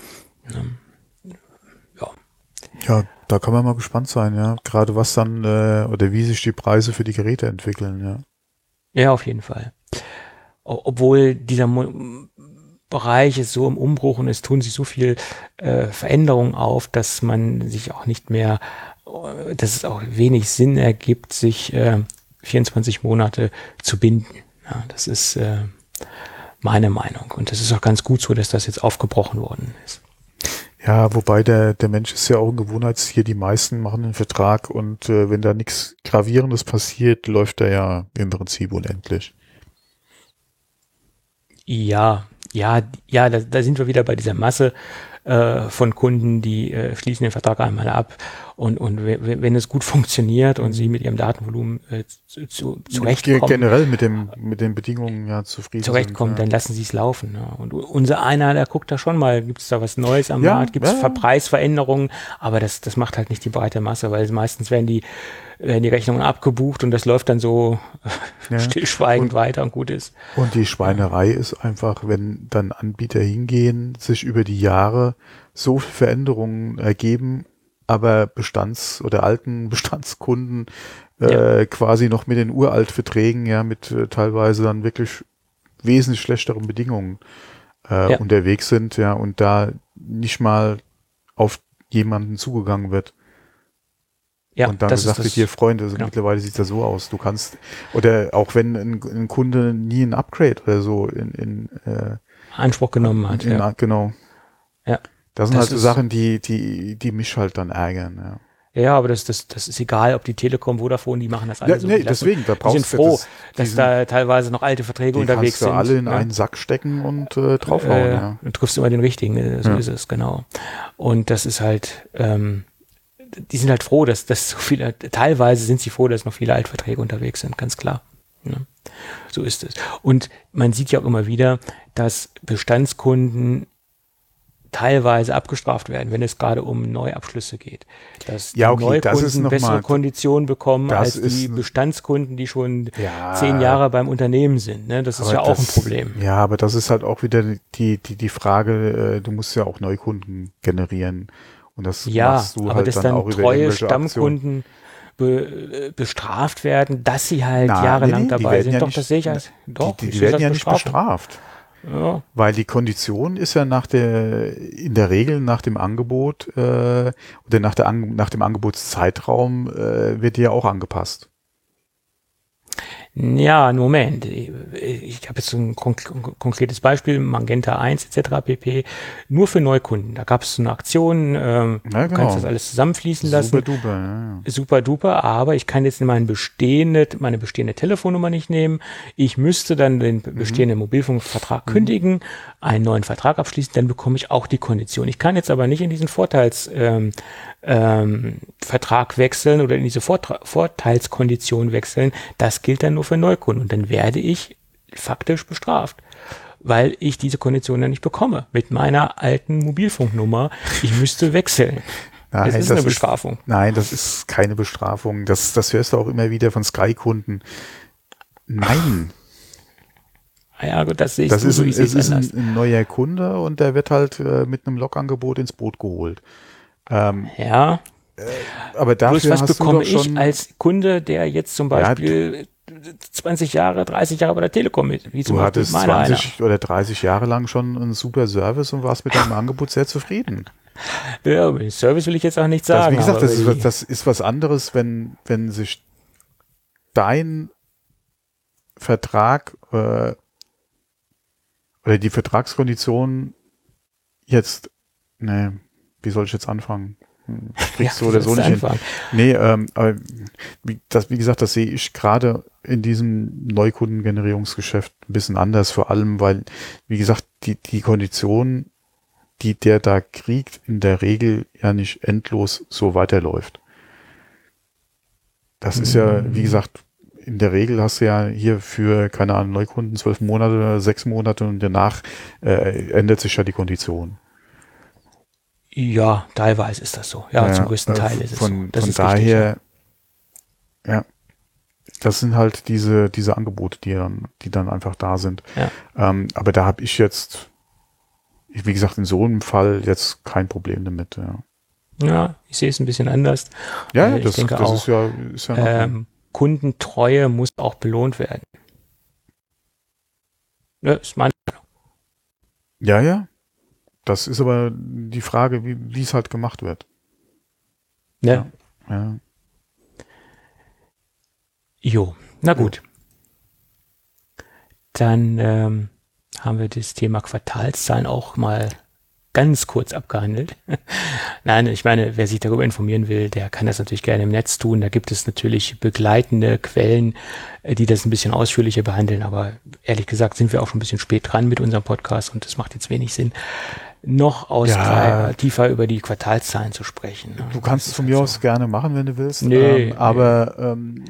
Ja. Ja, da kann man mal gespannt sein, ja. Gerade was dann äh, oder wie sich die Preise für die Geräte entwickeln, ja. Ja, auf jeden Fall. O- obwohl dieser Mo- Bereich ist so im Umbruch und es tun sich so viel äh, Veränderungen auf, dass man sich auch nicht mehr, äh, dass es auch wenig Sinn ergibt, sich äh, vierundzwanzig Monate zu binden. Ja, das ist äh, meine Meinung und das ist auch ganz gut so, dass das jetzt aufgebrochen worden ist. Ja, wobei der der Mensch ist ja auch ein Gewohnheitstier. Die meisten machen einen Vertrag und äh, wenn da nichts Gravierendes passiert, läuft er ja im Prinzip unendlich. Ja, ja, ja, da, da sind wir wieder bei dieser Masse äh, von Kunden, die äh, schließen den Vertrag einmal ab und, und w- wenn es gut funktioniert und sie mit ihrem Datenvolumen äh, zu, zu, zurechtkommen. Generell mit dem mit den Bedingungen ja zufrieden zurechtkommen, sind, ja. Dann lassen sie es laufen. Ja. Und unser einer, der guckt da schon mal, gibt es da was Neues am ja, Markt, gibt es ja. Preisveränderungen, aber das, das macht halt nicht die breite Masse, weil meistens werden die werden die Rechnungen abgebucht und das läuft dann so ja. stillschweigend und, weiter und gut ist. Und die Schweinerei ist einfach, wenn dann Anbieter hingehen, sich über die Jahre so viele Veränderungen ergeben, aber Bestands- oder alten Bestandskunden äh, ja. quasi noch mit den Uraltverträgen, ja, mit äh, teilweise dann wirklich wesentlich schlechteren Bedingungen äh, ja. unterwegs sind, ja, und da nicht mal auf jemanden zugegangen wird. Ja, und dann gesagt wird, hier Freunde, also genau. mittlerweile sieht das so aus. Du kannst, oder auch wenn ein, ein Kunde nie ein Upgrade oder so in, in äh, Anspruch genommen hat. In, ja. Genau. Ja. Das sind das halt so Sachen, die, die, die mich halt dann ärgern, ja. Ja, aber das, das, das ist egal, ob die Telekom, Vodafone, die machen das alle ja, so. Nee, deswegen, da brauchst die sind froh, das, dass da teilweise noch alte Verträge unterwegs sind. Die kannst du alle in ja. einen Sack stecken und äh, draufhauen. Äh, ja. Du triffst immer den richtigen, so ja. ist es, genau. Und das ist halt, ähm, die sind halt froh, dass, dass so viele, teilweise sind sie froh, dass noch viele Altverträge unterwegs sind, ganz klar. Ja. So ist es. Und man sieht ja auch immer wieder, dass Bestandskunden teilweise abgestraft werden, wenn es gerade um Neuabschlüsse geht. Dass ja, die okay, Neukunden das ist noch bessere mal, Konditionen bekommen als die ist, Bestandskunden, die schon ja, zehn Jahre beim Unternehmen sind. Ne? Das ist ja auch das, ein Problem. Ja, aber das ist halt auch wieder die, die, die Frage, äh, du musst ja auch Neukunden generieren. Und das ja, machst du aber halt dass dann, dann auch treue über Stammkunden be, bestraft werden, dass sie halt Na, jahrelang nee, nee, dabei sind. Ja doch, nicht, das sehe ich als doch. Die, die, die werden ja nicht bestraft. Ja. Weil die Kondition ist ja nach der, in der Regel nach dem Angebot äh, oder nach, der, nach dem Angebotszeitraum äh, wird die ja auch angepasst. Ja, Moment. Ich habe jetzt so ein konk- konkretes Beispiel, Magenta eins et cetera pp. Nur für Neukunden. Da gab es so eine Aktion, ähm, ja, genau. Du kannst das alles zusammenfließen lassen. Super duper, ja, ja. Super duper, aber ich kann jetzt meine bestehende, meine bestehende Telefonnummer nicht nehmen. Ich müsste dann den bestehenden mhm. Mobilfunkvertrag mhm. kündigen, einen neuen Vertrag abschließen, dann bekomme ich auch die Kondition. Ich kann jetzt aber nicht in diesen Vorteils ähm, ähm, Vertrag wechseln oder in diese Vortra- Vorteilskondition wechseln. Das gilt dann nur für Neukunden und dann werde ich faktisch bestraft, weil ich diese Kondition dann nicht bekomme mit meiner alten Mobilfunknummer. Ich müsste wechseln. Nein, das ist das eine Bestrafung. Ist, nein, das ist keine Bestrafung. Das, das hörst du auch immer wieder von Sky-Kunden. Nein. Ja, gut, das sehe ich das so, ist, so ich es ist anders. ein, ein neuer Kunde und der wird halt äh, mit einem Lokangebot ins Boot geholt. Ähm, ja. Äh, aber dafür Bloß was hast bekomme du doch schon ich als Kunde, der jetzt zum Beispiel ja, zwanzig Jahre, dreißig Jahre bei der Telekom ist, wie zum du Beispiel hattest meiner zwanzig einer. oder dreißig Jahre lang schon einen super Service und warst mit deinem Angebot sehr zufrieden. Ja, über den Service will ich jetzt auch nicht sagen. Das, wie gesagt, aber das ist, was, das ist was anderes, wenn, wenn sich dein Vertrag äh, oder die Vertragskonditionen jetzt, ne, wie soll ich jetzt anfangen? kriegst Ja, du oder so willst nicht du hin. anfangen? Nee, ähm, aber wie, das, wie gesagt, das sehe ich gerade in diesem Neukundengenerierungsgeschäft ein bisschen anders, vor allem, weil, wie gesagt, die, die Kondition, die der da kriegt, in der Regel ja nicht endlos so weiterläuft. Das ist ja, wie gesagt, in der Regel hast du ja hier für, keine Ahnung, Neukunden zwölf Monate, sechs Monate und danach äh, ändert sich ja die Kondition. Ja, teilweise ist das so. Ja, Ja, zum größten äh, Teil ist es so. von, Das von ist richtig, daher, ja, das sind halt diese, diese Angebote, die dann, die dann einfach da sind. ja. Ähm, aber da habe ich jetzt, wie gesagt, in so einem Fall jetzt kein Problem damit. Ja, Ja, ich sehe es ein bisschen anders. ja, Weil ja ich das, denke das auch, ist ja, ist ja in Ordnung. ähm, Kundentreue muss auch belohnt werden. Ja, ist mein, Ja, ja. Das ist aber die Frage, wie, wie es halt gemacht wird. ne? Ja. Jo, na gut. Dann ähm, haben wir das Thema Quartalszahlen auch mal ganz kurz abgehandelt. Nein, ich meine, wer sich darüber informieren will, der kann das natürlich gerne im Netz tun. Da gibt es natürlich begleitende Quellen, äh, die das ein bisschen ausführlicher behandeln. Aber ehrlich gesagt sind wir auch schon ein bisschen spät dran mit unserem Podcast und es macht jetzt wenig Sinn, noch aus Ja. tiefer über die Quartalszahlen zu sprechen. Ne? Du Das kannst ist es von halt mir so. aus gerne machen, wenn du willst. Nee, ähm, aber ähm,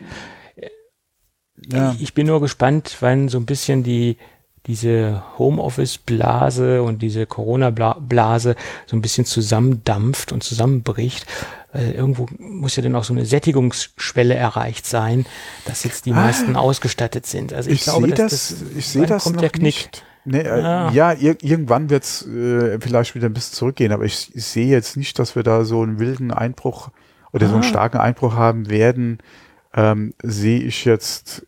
ja. Ich, ich bin nur gespannt, wann so ein bisschen die diese Homeoffice-Blase und diese Corona-Blase so ein bisschen zusammendampft und zusammenbricht. Weil irgendwo muss ja dann auch so eine Sättigungsschwelle erreicht sein, dass jetzt die Ah. meisten ausgestattet sind. Also ich, Ich glaube, sehe dass das, das, ich sehe wann das kommt noch der Knick? nicht. Nee, äh, Ah. ja, ir irgendwann wird es äh, vielleicht wieder ein bisschen zurückgehen, aber ich, ich sehe jetzt nicht, dass wir da so einen wilden Einbruch oder so einen Ah. starken Einbruch haben werden. Ähm, sehe ich jetzt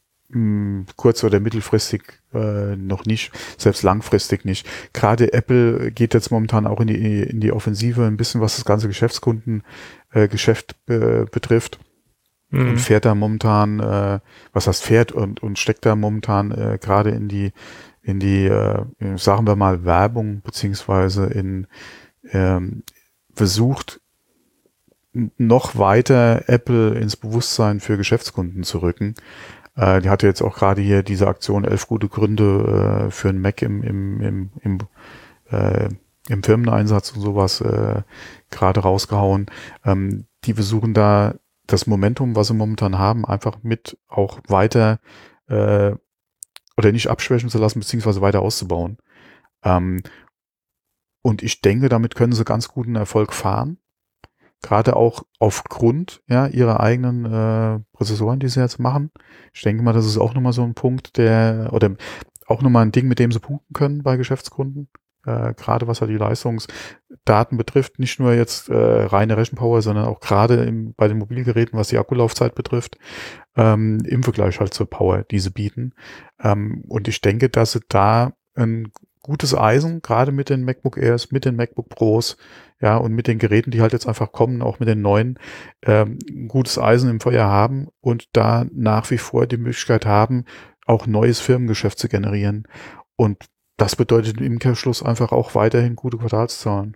mh, kurz- oder mittelfristig äh, noch nicht, selbst langfristig nicht. Gerade Apple geht jetzt momentan auch in die, in die Offensive ein bisschen, was das ganze Geschäftskundengeschäft äh, Geschäft, äh, betrifft. Mhm. Und fährt da momentan, äh, was heißt fährt und, und steckt da momentan äh, gerade in die, in die, äh, sagen wir mal, Werbung, beziehungsweise in, ähm, versucht, n- noch weiter Apple ins Bewusstsein für Geschäftskunden zu rücken. Äh, die hatte jetzt auch gerade hier diese Aktion elf gute Gründe äh, für einen Mac im, im, im, im, äh, im Firmeneinsatz und sowas äh, gerade rausgehauen. Ähm, die versuchen da das Momentum, was sie momentan haben, einfach mit auch weiter äh, oder nicht abschwächen zu lassen, beziehungsweise weiter auszubauen. Ähm, und ich denke, damit können sie ganz guten Erfolg fahren. Gerade auch aufgrund ja, ihrer eigenen äh, Prozessoren, die sie jetzt machen. Ich denke mal, das ist auch nochmal so ein Punkt, der, oder auch nochmal ein Ding, mit dem sie punkten können bei Geschäftskunden. Äh, gerade was halt die Leistungsdaten betrifft, nicht nur jetzt äh, reine Rechenpower, sondern auch gerade im, bei den Mobilgeräten, was die Akkulaufzeit betrifft, ähm, im Vergleich halt zur Power, die sie bieten. Ähm, und ich denke, dass sie da ein gutes Eisen, gerade mit den MacBook Airs, mit den MacBook Pros, ja, und mit den Geräten, die halt jetzt einfach kommen, auch mit den neuen, ähm, ein gutes Eisen im Feuer haben und da nach wie vor die Möglichkeit haben, auch neues Firmengeschäft zu generieren. Und das bedeutet im Umkehrschluss einfach auch weiterhin gute Quartalszahlen.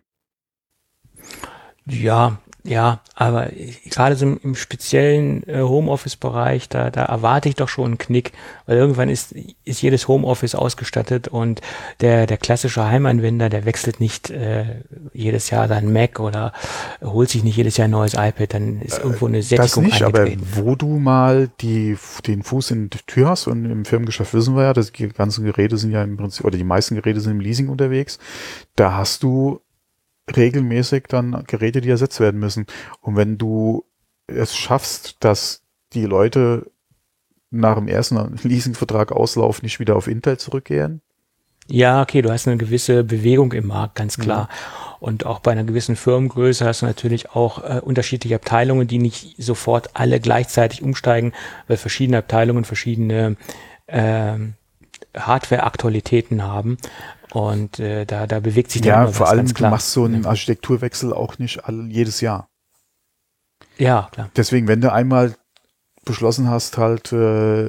Ja, ja, aber ich- gerade so im, im speziellen äh, Homeoffice-Bereich, da, da erwarte ich doch schon einen Knick, weil irgendwann ist, ist jedes Homeoffice ausgestattet und der, der klassische Heimanwender, der wechselt nicht äh, jedes Jahr sein Mac oder holt sich nicht jedes Jahr ein neues iPad, dann ist irgendwo eine Das Sättigung nicht, aber eingetreten. wo du mal die, den Fuß in die Tür hast, und im Firmengeschäft wissen wir ja, dass die ganzen Geräte sind ja im Prinzip, oder die meisten Geräte sind im Leasing unterwegs, da hast du regelmäßig dann Geräte, die ersetzt werden müssen. Und wenn du es schaffst, dass die Leute nach dem ersten Leasingvertrag Auslauf nicht wieder auf Intel zurückkehren, Ja, okay, du hast eine gewisse Bewegung im Markt, ganz klar. Und auch bei einer gewissen Firmengröße hast du natürlich auch äh, unterschiedliche Abteilungen, die nicht sofort alle gleichzeitig umsteigen, weil verschiedene Abteilungen verschiedene ähm, Hardware-Aktualitäten haben. Und äh, da, da bewegt sich dann ja, immer vor was, allem, ganz du klar. machst so einen Architekturwechsel auch nicht all, jedes Jahr. Ja, klar. Deswegen, wenn du einmal beschlossen hast, halt, äh,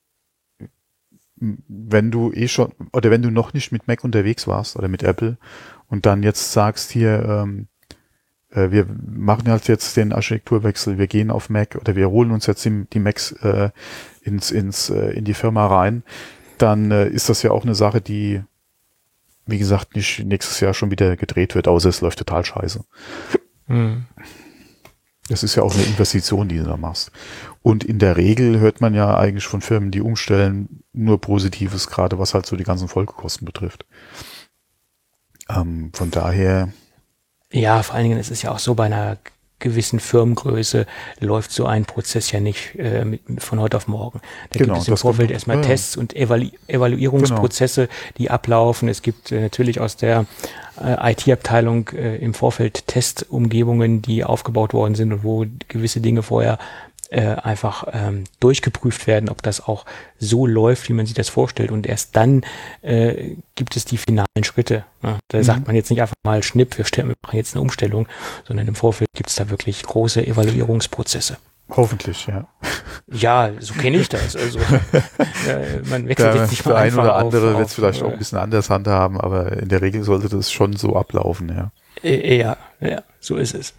wenn du eh schon, oder wenn du noch nicht mit Mac unterwegs warst oder mit Apple und dann jetzt sagst hier, ähm, äh, wir machen halt jetzt den Architekturwechsel, wir gehen auf Mac oder wir holen uns jetzt die, die Macs äh, ins, ins, äh, in die Firma rein, dann äh, ist das ja auch eine Sache, die, wie gesagt, nicht nächstes Jahr schon wieder gedreht wird, außer es läuft total scheiße. Mhm. Das ist ja auch eine Investition, die du da machst. Und in der Regel hört man ja eigentlich von Firmen, die umstellen, nur Positives, gerade was halt so die ganzen Folgekosten betrifft. Ähm, von daher... Ja, vor allen Dingen ist es ja auch so, bei einer gewissen Firmengröße läuft so ein Prozess ja nicht äh, mit, von heute auf morgen. Da genau, gibt es im Vorfeld kommt, erstmal ja. Tests und Evalu Evaluierungsprozesse, genau. die ablaufen. Es gibt äh, natürlich aus der äh, I T-Abteilung äh, im Vorfeld Testumgebungen, die aufgebaut worden sind und wo gewisse Dinge vorher äh, einfach ähm, durchgeprüft werden, ob das auch so läuft, wie man sich das vorstellt. Und erst dann äh, gibt es die finalen Schritte. Ne? Da mhm. sagt man jetzt nicht einfach mal Schnipp, wir, stellen, wir machen jetzt eine Umstellung, sondern im Vorfeld gibt es da wirklich große Evaluierungsprozesse. Hoffentlich, ja. Ja, so kenne ich das. Also äh, man wechselt ja, jetzt nicht mal der ein oder andere wird es auf, vielleicht äh, auch ein bisschen anders handhaben, aber in der Regel sollte das schon so ablaufen, ja. Äh, ja, ja, so ist es.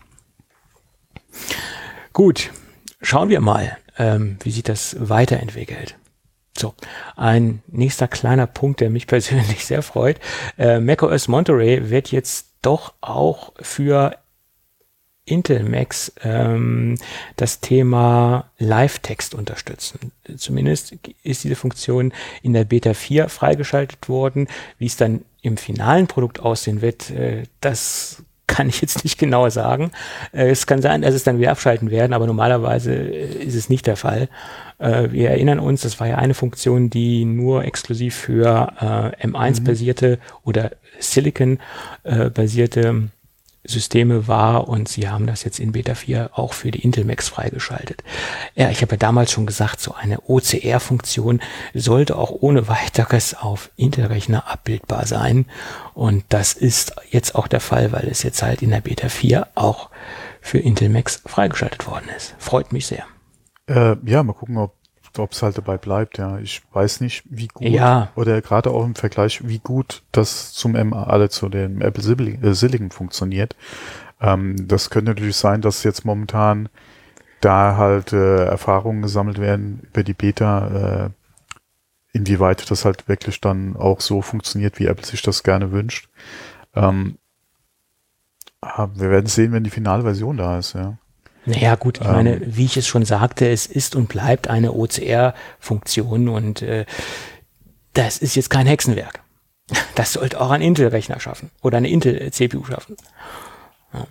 Gut. Schauen wir mal, ähm, wie sich das weiterentwickelt. So, ein nächster kleiner Punkt, der mich persönlich sehr freut. Äh, macOS Monterey wird jetzt doch auch für Intel Macs ähm, das Thema Live-Text unterstützen. Zumindest ist diese Funktion in der Beta vier freigeschaltet worden. Wie es dann im finalen Produkt aussehen wird, äh, das kann ich jetzt nicht genau sagen. Äh, es kann sein, dass es dann wieder abschalten werden, aber normalerweise ist es nicht der Fall. Äh, wir erinnern uns, das war ja eine Funktion, die nur exklusiv für äh, M eins basierte mhm. oder Silicon äh, basierte Systeme war und sie haben das jetzt in Beta vier auch für die Intel Macs freigeschaltet. Ja, ich habe ja damals schon gesagt, so eine O C R-Funktion sollte auch ohne weiteres auf Intel-Rechner abbildbar sein und das ist jetzt auch der Fall, weil es jetzt halt in der Beta vier auch für Intel Macs freigeschaltet worden ist. Freut mich sehr. Äh, ja, mal gucken, ob ob es halt dabei bleibt, ja. Ich weiß nicht, wie gut, ja. oder gerade auch im Vergleich, wie gut das zum M A, alle zu dem Apple Silicon funktioniert. Ähm, das könnte natürlich sein, dass jetzt momentan da halt äh, Erfahrungen gesammelt werden über die Beta, äh, inwieweit das halt wirklich dann auch so funktioniert, wie Apple sich das gerne wünscht. Ähm, wir werden sehen, wenn die finale Version da ist, ja. Naja gut, ich ähm, meine, wie ich es schon sagte, es ist und bleibt eine O C R-Funktion und äh, das ist jetzt kein Hexenwerk. Das sollte auch ein Intel-Rechner schaffen oder eine Intel-C P U schaffen. Ja.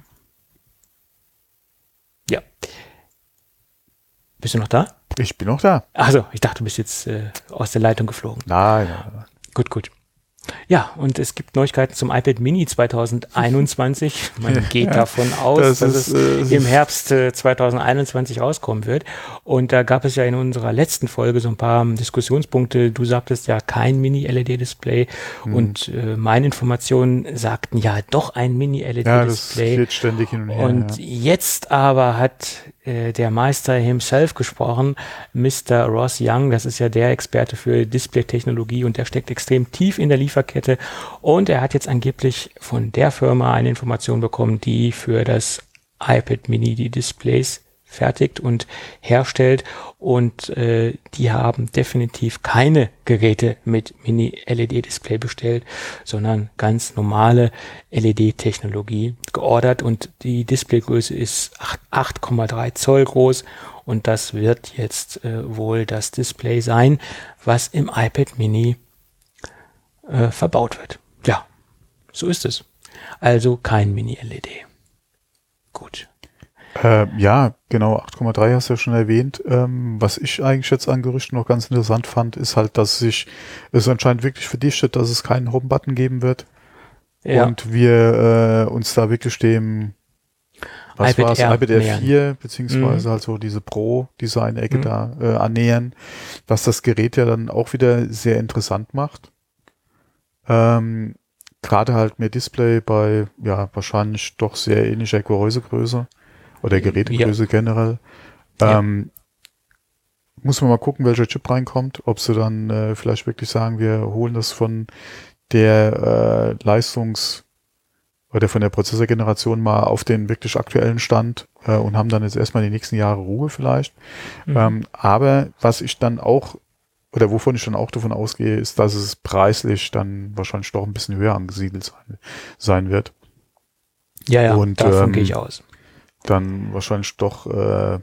ja. Bist du noch da? Ich bin noch da. Also, ich dachte, du bist jetzt äh, aus der Leitung geflogen. Nein, nein, nein. Gut, gut. Ja, und es gibt Neuigkeiten zum iPad Mini zwanzig einundzwanzig. Man geht ja, davon aus, das dass ist, es äh, im Herbst äh, zwanzig einundzwanzig rauskommen wird. Und da gab es ja in unserer letzten Folge so ein paar Diskussionspunkte. Du sagtest ja kein Mini-L E D-Display hm. und äh, meine Informationen sagten ja doch ein Mini-L E D-Display. Ja, das geht ständig hin und her. Und ja. jetzt aber hat äh, der Meister himself gesprochen, Mister Ross Young. Das ist ja der Experte für Display-Technologie und der steckt extrem tief in der Lieferkette. Und er hat jetzt angeblich von der Firma eine Information bekommen, die für das iPad Mini die Displays fertigt und herstellt. Und äh, die haben definitiv keine Geräte mit Mini-L E D-Display bestellt, sondern ganz normale L E D-Technologie geordert. Und die Displaygröße ist acht Komma drei Zoll groß. Und das wird jetzt äh, wohl das Display sein, was im iPad Mini äh, verbaut wird. Ja, so ist es. Also kein Mini-L E D. Gut. Äh, ja, genau, acht Komma drei hast du ja schon erwähnt. Ähm, was ich eigentlich jetzt an Gerüchten noch ganz interessant fand, ist halt, dass sich es anscheinend wirklich verdichtet, dass es keinen Home-Button geben wird. Ja. Und wir äh, uns da wirklich dem was iPad war es, Air iPad Air nähern. vier, beziehungsweise mhm. halt so diese Pro-Design-Ecke mhm. da äh, annähern, was das Gerät ja dann auch wieder sehr interessant macht. Ähm, gerade halt mehr Display bei, ja, wahrscheinlich doch sehr ähnlicher Gehäusegröße. Oder Gerätegröße ja. generell. Ähm, ja. Muss man mal gucken, welcher Chip reinkommt. Ob sie dann äh, vielleicht wirklich sagen, wir holen das von der äh, Leistungs- oder von der Prozessorgeneration mal auf den wirklich aktuellen Stand äh, und haben dann jetzt erstmal die nächsten Jahre Ruhe vielleicht. Mhm. Ähm, aber was ich dann auch, oder wovon ich dann auch davon ausgehe, ist, dass es preislich dann wahrscheinlich doch ein bisschen höher angesiedelt sein, sein wird. Ja, ja, und, davon ähm, gehe ich aus. Dann wahrscheinlich doch äh,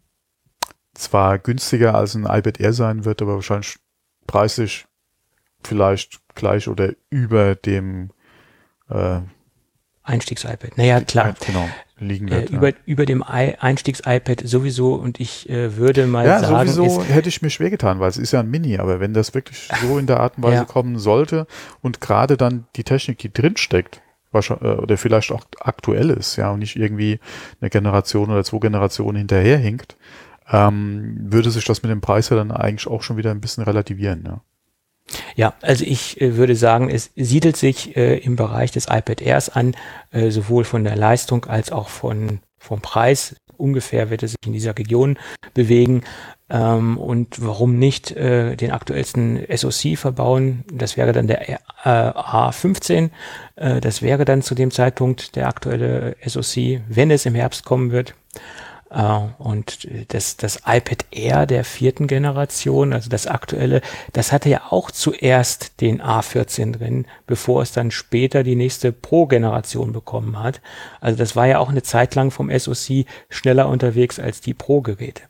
zwar günstiger als ein iPad Air sein wird, aber wahrscheinlich preislich vielleicht gleich oder über dem äh, Einstiegs-iPad. Naja, klar. Genau, liegen wird. Äh, über, ja. über dem Einstiegs-iPad sowieso, und ich äh, würde mal ja, sagen... Ja, sowieso ist, hätte ich mir schwer getan, weil es ist ja ein Mini, aber wenn das wirklich so in der Art und Weise ja. kommen sollte und gerade dann die Technik, die drinsteckt, oder vielleicht auch aktuell ist, ja, und nicht irgendwie eine Generation oder zwei Generationen hinterherhinkt, ähm, würde sich das mit dem Preis ja dann eigentlich auch schon wieder ein bisschen relativieren, ja. Ja, also ich äh, würde sagen, es siedelt sich äh, im Bereich des iPad Airs an, äh, sowohl von der Leistung als auch von, vom Preis. Ungefähr wird es sich in dieser Region bewegen. Ähm, und warum nicht äh, den aktuellsten S O C verbauen? Das wäre dann der äh, A fünfzehn. Äh, das wäre dann zu dem Zeitpunkt der aktuelle S O C, wenn es im Herbst kommen wird. Uh, und das, das iPad Air der vierten Generation, also das aktuelle, das hatte ja auch zuerst den A vierzehn drin, bevor es dann später die nächste Pro-Generation bekommen hat. Also das war ja auch eine Zeit lang vom S O C schneller unterwegs als die Pro-Geräte.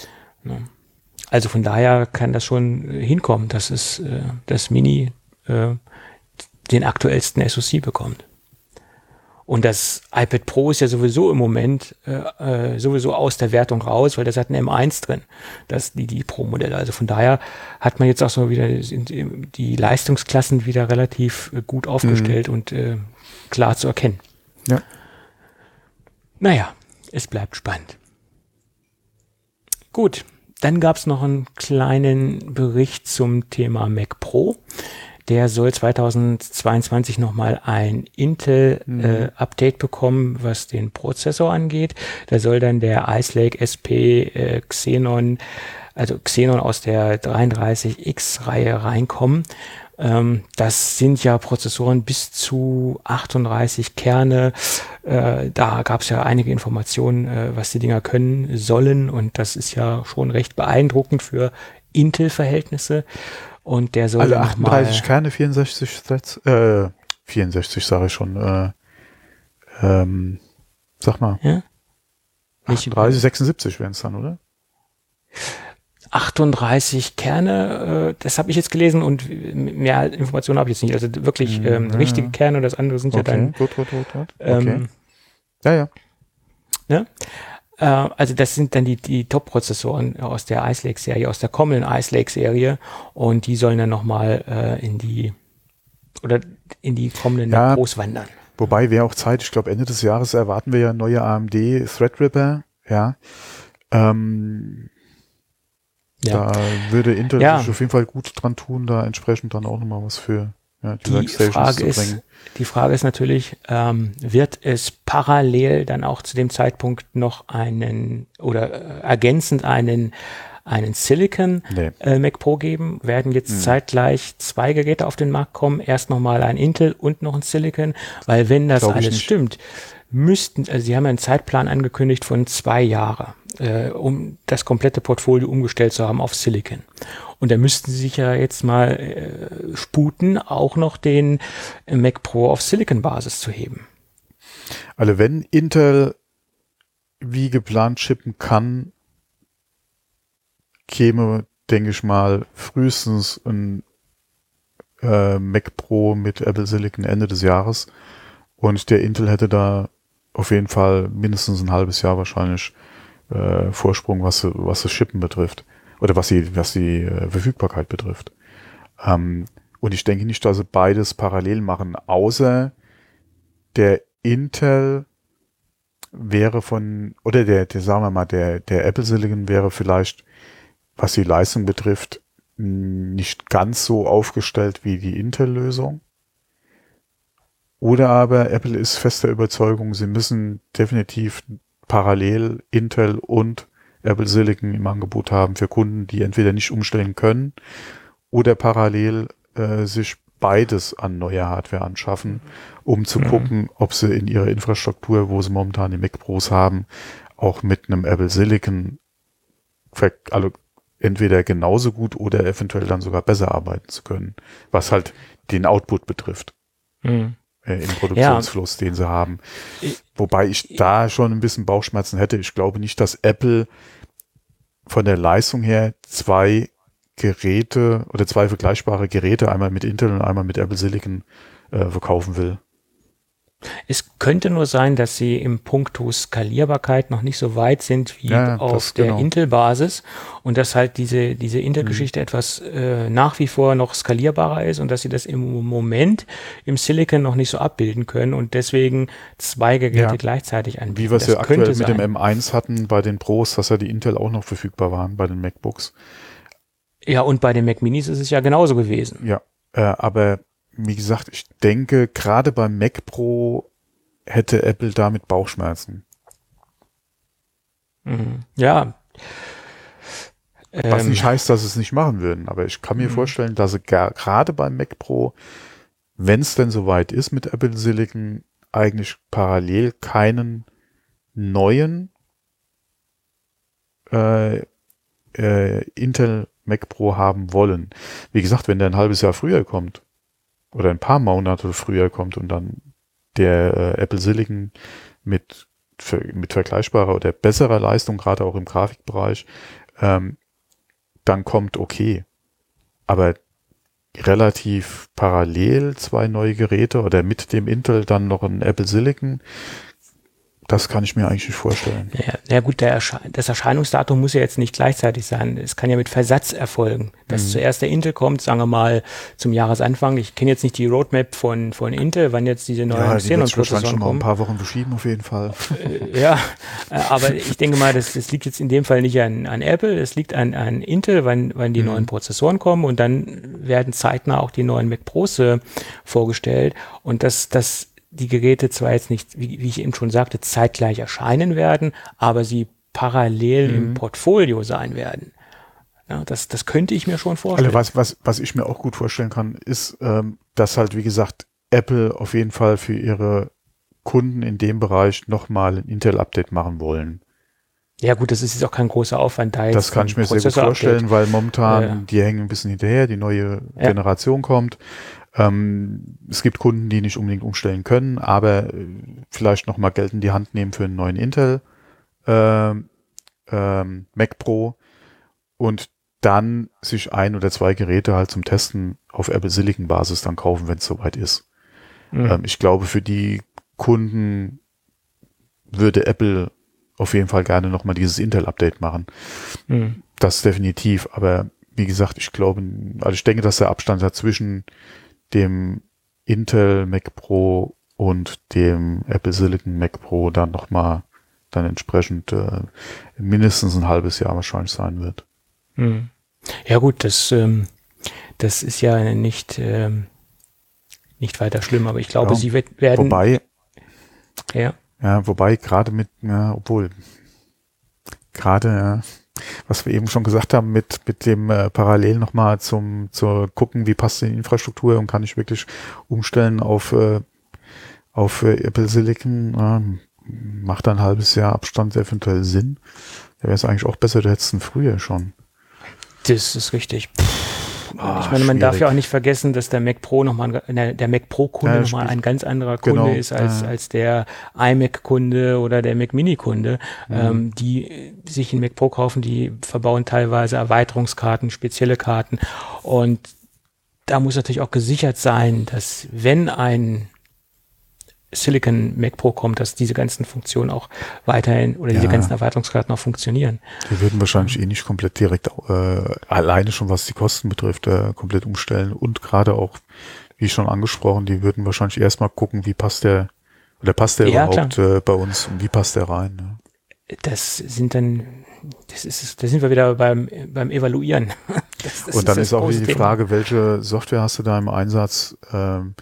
Also von daher kann das schon hinkommen, dass es äh, das Mini äh, den aktuellsten S O C bekommt. Und das iPad Pro ist ja sowieso im Moment äh, sowieso aus der Wertung raus, weil das hat ein M eins drin, das die, die Pro-Modelle. Also von daher hat man jetzt auch so wieder die Leistungsklassen wieder relativ gut aufgestellt mhm. und äh, klar zu erkennen. Ja. Naja, es bleibt spannend. Gut, dann gab es noch einen kleinen Bericht zum Thema Mac Pro. Der soll zweitausendzweiundzwanzig nochmal ein Intel-Update mhm. äh, bekommen, was den Prozessor angeht. Da soll dann der Ice Lake S P äh, Xenon, also Xenon aus der dreiunddreißig X-Reihe reinkommen. Ähm, das sind ja Prozessoren bis zu achtunddreißig Kerne. Äh, da gab es ja einige Informationen, äh, was die Dinger können sollen. Und das ist ja schon recht beeindruckend für Intel-Verhältnisse. Und der soll also dann achtunddreißig Kerne, vierundsechzig Threads, äh, vierundsechzig sage ich schon, äh, ähm, sag mal. Ja? achtunddreißig, sechsundsiebzig wären es dann, oder? achtunddreißig Kerne, äh, das habe ich jetzt gelesen und mehr Informationen habe ich jetzt nicht. Also wirklich ähm, ja, richtige ja. Kerne und das andere sind okay. ja dann... Gut, gut, gut, gut. Ähm, okay. Ja, ja. Ne? Also das sind dann die, die Top-Prozessoren aus der Ice Lake-Serie, aus der kommenden Ice Lake-Serie, und die sollen dann nochmal äh, in die oder in die kommenden ja, Pros wandern. Wobei wäre auch Zeit, ich glaube Ende des Jahres erwarten wir ja neue A M D Threadripper, ja. Ähm, ja. Da würde Intel ja. sich auf jeden Fall gut dran tun, da entsprechend dann auch nochmal was für ja, die, die Workstations zu bringen. Ist, die Frage ist natürlich, ähm, wird es parallel dann auch zu dem Zeitpunkt noch einen oder äh, ergänzend einen einen Silicon nee. äh, Mac Pro geben? Werden jetzt hm. zeitgleich zwei Geräte auf den Markt kommen? Erst nochmal ein Intel und noch ein Silicon? Weil wenn das Glaub alles stimmt, müssten, also sie haben einen Zeitplan angekündigt von zwei Jahren, äh, um das komplette Portfolio umgestellt zu haben auf Silicon. Und da müssten sie sich ja jetzt mal äh, sputen, auch noch den Mac Pro auf Silicon-Basis zu heben. Also wenn Intel wie geplant chippen kann, käme, denke ich mal, frühestens ein äh, Mac Pro mit Apple Silicon Ende des Jahres. Und der Intel hätte da auf jeden Fall mindestens ein halbes Jahr wahrscheinlich äh, Vorsprung, was, was das Chippen betrifft. Oder was die, was die äh, Verfügbarkeit betrifft. Ähm, und ich denke nicht, dass sie beides parallel machen, außer der Intel wäre von, oder der, der sagen wir mal, der, der Apple Silicon wäre vielleicht, was die Leistung betrifft, nicht ganz so aufgestellt wie die Intel-Lösung. Oder aber Apple ist fester Überzeugung, sie müssen definitiv parallel Intel und Apple Silicon im Angebot haben für Kunden, die entweder nicht umstellen können oder parallel äh, sich beides an neuer Hardware anschaffen, um zu mhm. gucken, ob sie in ihrer Infrastruktur, wo sie momentan die Mac Pros haben, auch mit einem Apple Silicon also entweder genauso gut oder eventuell dann sogar besser arbeiten zu können, was halt den Output betrifft. Mhm. Äh, im Produktionsfluss, ja. den sie haben. Ich, Wobei ich da schon ein bisschen Bauchschmerzen hätte. Ich glaube nicht, dass Apple von der Leistung her zwei Geräte oder zwei vergleichbare Geräte, einmal mit Intel und einmal mit Apple Silicon, äh, verkaufen will. Es könnte nur sein, dass sie im Punkto Skalierbarkeit noch nicht so weit sind wie ja, auf der genau. Intel-Basis und dass halt diese, diese Intel-Geschichte mhm. etwas äh, nach wie vor noch skalierbarer ist und dass sie das im Moment im Silicon noch nicht so abbilden können und deswegen zwei Geräte ja. gleichzeitig anbieten. Wie wir es ja aktuell mit sein. dem M eins hatten bei den Pros, dass ja die Intel auch noch verfügbar waren bei den MacBooks. Ja, und bei den Mac Minis ist es ja genauso gewesen. Ja, äh, aber wie gesagt, ich denke, gerade beim Mac Pro hätte Apple damit Bauchschmerzen. Mhm. Ja. Was ähm. nicht heißt, dass sie es nicht machen würden, aber ich kann mir mhm. vorstellen, dass sie gar, gerade beim Mac Pro, wenn es denn soweit ist mit Apple Silicon, eigentlich parallel keinen neuen äh, äh, Intel Mac Pro haben wollen. Wie gesagt, wenn der ein halbes Jahr früher kommt, oder ein paar Monate früher kommt und dann der äh, Apple Silicon mit, für, mit vergleichbarer oder besserer Leistung, gerade auch im Grafikbereich, ähm, dann kommt okay. Aber relativ parallel zwei neue Geräte oder mit dem Intel dann noch ein Apple Silicon, das kann ich mir eigentlich nicht vorstellen. Ja, ja gut, der Ersche- das Erscheinungsdatum muss ja jetzt nicht gleichzeitig sein. Es kann ja mit Versatz erfolgen. Dass mhm. zuerst der Intel kommt, sagen wir mal zum Jahresanfang. Ich kenne jetzt nicht die Roadmap von, von Intel, wann jetzt diese neuen ja, die Xenon-Prozessoren schon kommen. mal ein paar Wochen verschieben auf jeden Fall. Äh, ja, aber ich denke mal, das, das liegt jetzt in dem Fall nicht an, an Apple, es liegt an, an Intel, wann, wann die mhm. neuen Prozessoren kommen und dann werden zeitnah auch die neuen Mac Pros äh, vorgestellt und das, das die Geräte zwar jetzt nicht, wie, wie ich eben schon sagte, zeitgleich erscheinen werden, aber sie parallel mhm. im Portfolio sein werden. Ja, das, das könnte ich mir schon vorstellen. Also was, was, was ich mir auch gut vorstellen kann, ist, ähm, dass halt, wie gesagt, Apple auf jeden Fall für ihre Kunden in dem Bereich nochmal ein Intel-Update machen wollen. Ja gut, das ist jetzt auch kein großer Aufwand da jetzt. Das kann ich mir sehr gut vorstellen, weil momentan ja. die hängen ein bisschen hinterher, die neue ja. Generation kommt. Ähm, es gibt Kunden, die nicht unbedingt umstellen können, aber äh, vielleicht nochmal Geld in die Hand nehmen für einen neuen Intel äh, ähm, Mac Pro und dann sich ein oder zwei Geräte halt zum Testen auf Apple Silicon Basis dann kaufen, wenn es soweit ist. Mhm. Ähm, ich glaube, für die Kunden würde Apple auf jeden Fall gerne nochmal dieses Intel-Update machen. Mhm. Das definitiv, aber wie gesagt, ich glaube, also ich denke, dass der Abstand dazwischen dem Intel Mac Pro und dem Apple Silicon Mac Pro dann nochmal dann entsprechend äh, mindestens ein halbes Jahr wahrscheinlich sein wird. Mhm. Ja gut, das, ähm, das ist ja nicht, ähm, nicht weiter schlimm, aber ich glaube, ja, sie wird, werden... Wobei, ja, ja, wobei gerade mit, ja, obwohl, gerade, ja, was wir eben schon gesagt haben, mit, mit dem äh, Parallel nochmal zum, zu gucken, wie passt die Infrastruktur und kann ich wirklich umstellen auf, äh, auf äh, Apple Silicon, äh, macht ein halbes Jahr Abstand eventuell Sinn. Da wäre es eigentlich auch besser, du hättest ihn früher schon. Das ist richtig. Oh, ich meine, man schwierig. darf ja auch nicht vergessen, dass der Mac Pro nochmal, der, der Mac Pro Kunde ja, nochmal ein ganz anderer Kunde genau. ist als, ja. als der iMac Kunde oder der Mac Mini Kunde. Mhm. Ähm, die sich einen Mac Pro kaufen, die verbauen teilweise Erweiterungskarten, spezielle Karten. Und da muss natürlich auch gesichert sein, dass wenn ein Silicon Mac Pro kommt, dass diese ganzen Funktionen auch weiterhin oder ja. diese ganzen Erweiterungskarten auch funktionieren. Die würden wahrscheinlich eh nicht komplett direkt, äh, alleine schon was die Kosten betrifft, äh, komplett umstellen und gerade auch, wie schon angesprochen, die würden wahrscheinlich erstmal gucken, wie passt der, oder passt der ja, überhaupt äh, bei uns und wie passt der rein. Ne? Das sind dann, das ist, da sind wir wieder beim, beim Evaluieren. Das, das und dann ist, ist auch die Thema. Frage, welche Software hast du da im Einsatz, ähm,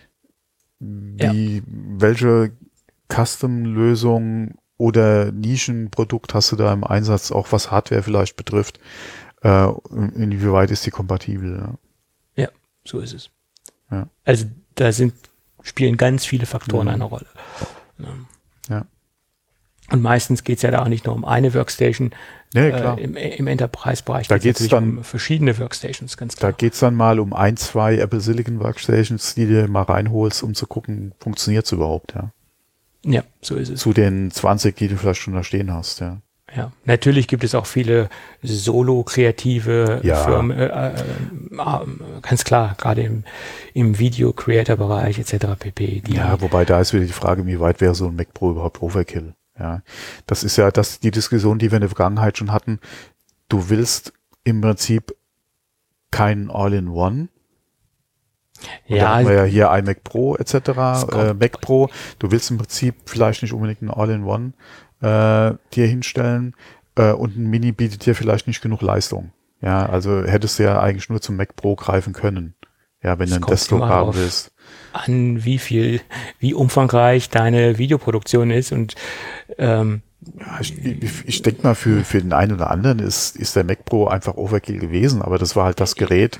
Wie, ja. welche Custom-Lösung oder Nischenprodukt hast du da im Einsatz, auch was Hardware vielleicht betrifft? Äh, inwieweit ist die kompatibel? Ja? Ja, so ist es. Ja. Also da sind, spielen ganz viele Faktoren Mhm. eine Rolle. Ja. Ja. Und meistens geht es ja da auch nicht nur um eine Workstation. Ja, klar. Äh, im, Im Enterprise-Bereich Da geht's geht's natürlich dann- um verschiedene Workstations, ganz Da klar. geht's dann mal um ein, zwei Apple Silicon Workstations, die du mal reinholst, um zu gucken, funktioniert's überhaupt, ja. Ja, so ist es. Zu den zwanzig, die du vielleicht schon da stehen hast, ja. Ja, natürlich gibt es auch viele solo-kreative Ja. Firmen, äh, äh, äh, ganz klar, gerade im, im Video-Creator-Bereich et cetera pp. Die Ja, wobei da ist wieder die Frage, wie weit wäre so ein Mac Pro überhaupt Overkill? Ja, das ist ja das, die Diskussion, die wir in der Vergangenheit schon hatten. Du willst im Prinzip keinen All-in-One. Und da ja, hatten wir ja hier iMac Pro et cetera, Es kommt- äh, Mac Pro. Du willst im Prinzip vielleicht nicht unbedingt einen All-in-One äh, dir hinstellen äh, und ein Mini bietet dir vielleicht nicht genug Leistung. Ja, also hättest du ja eigentlich nur zum Mac Pro greifen können. Ja, wenn Es du einen kommt Desktop immer haben drauf willst. an, wie viel, wie umfangreich deine Videoproduktion ist und ähm, Ja, ich ich, ich denke mal, für, für den einen oder anderen ist, ist der Mac Pro einfach Overkill gewesen, aber das war halt das Gerät,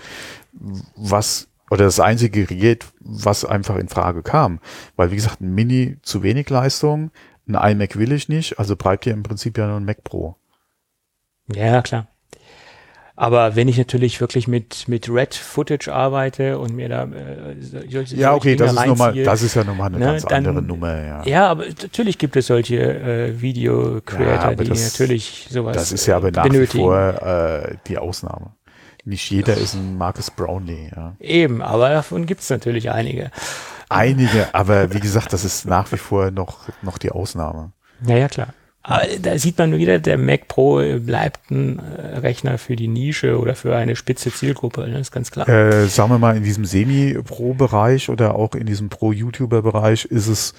was, oder das einzige Gerät, was einfach in Frage kam. Weil, wie gesagt, ein Mini zu wenig Leistung, ein iMac will ich nicht, also bleibt dir im Prinzip ja nur ein Mac Pro. ja, klar. Aber wenn ich natürlich wirklich mit, mit Red-Footage arbeite und mir da äh, solche, Ja, okay, solche das Dinge ist nochmal, reinziehe, das ist ja nochmal eine ne, ganz dann- andere Nummer, ja. ja, aber natürlich gibt es solche äh, Video-Creator, Ja, aber die das- natürlich sowas Das ist ja aber äh, nach wie benötigen. vor äh, die Ausnahme. Nicht jeder ist ein Marcus Brownlee, ja. Eben, aber davon gibt es natürlich einige. Einige, aber wie gesagt, das ist nach wie vor noch, noch die Ausnahme. Naja, klar. Aber da sieht man wieder, der Mac Pro bleibt ein äh, Rechner für die Nische oder für eine spitze Zielgruppe, ne? Das ist ganz klar. Äh, sagen wir mal, in diesem Semi-Pro-Bereich oder auch in diesem Pro-YouTuber-Bereich ist es,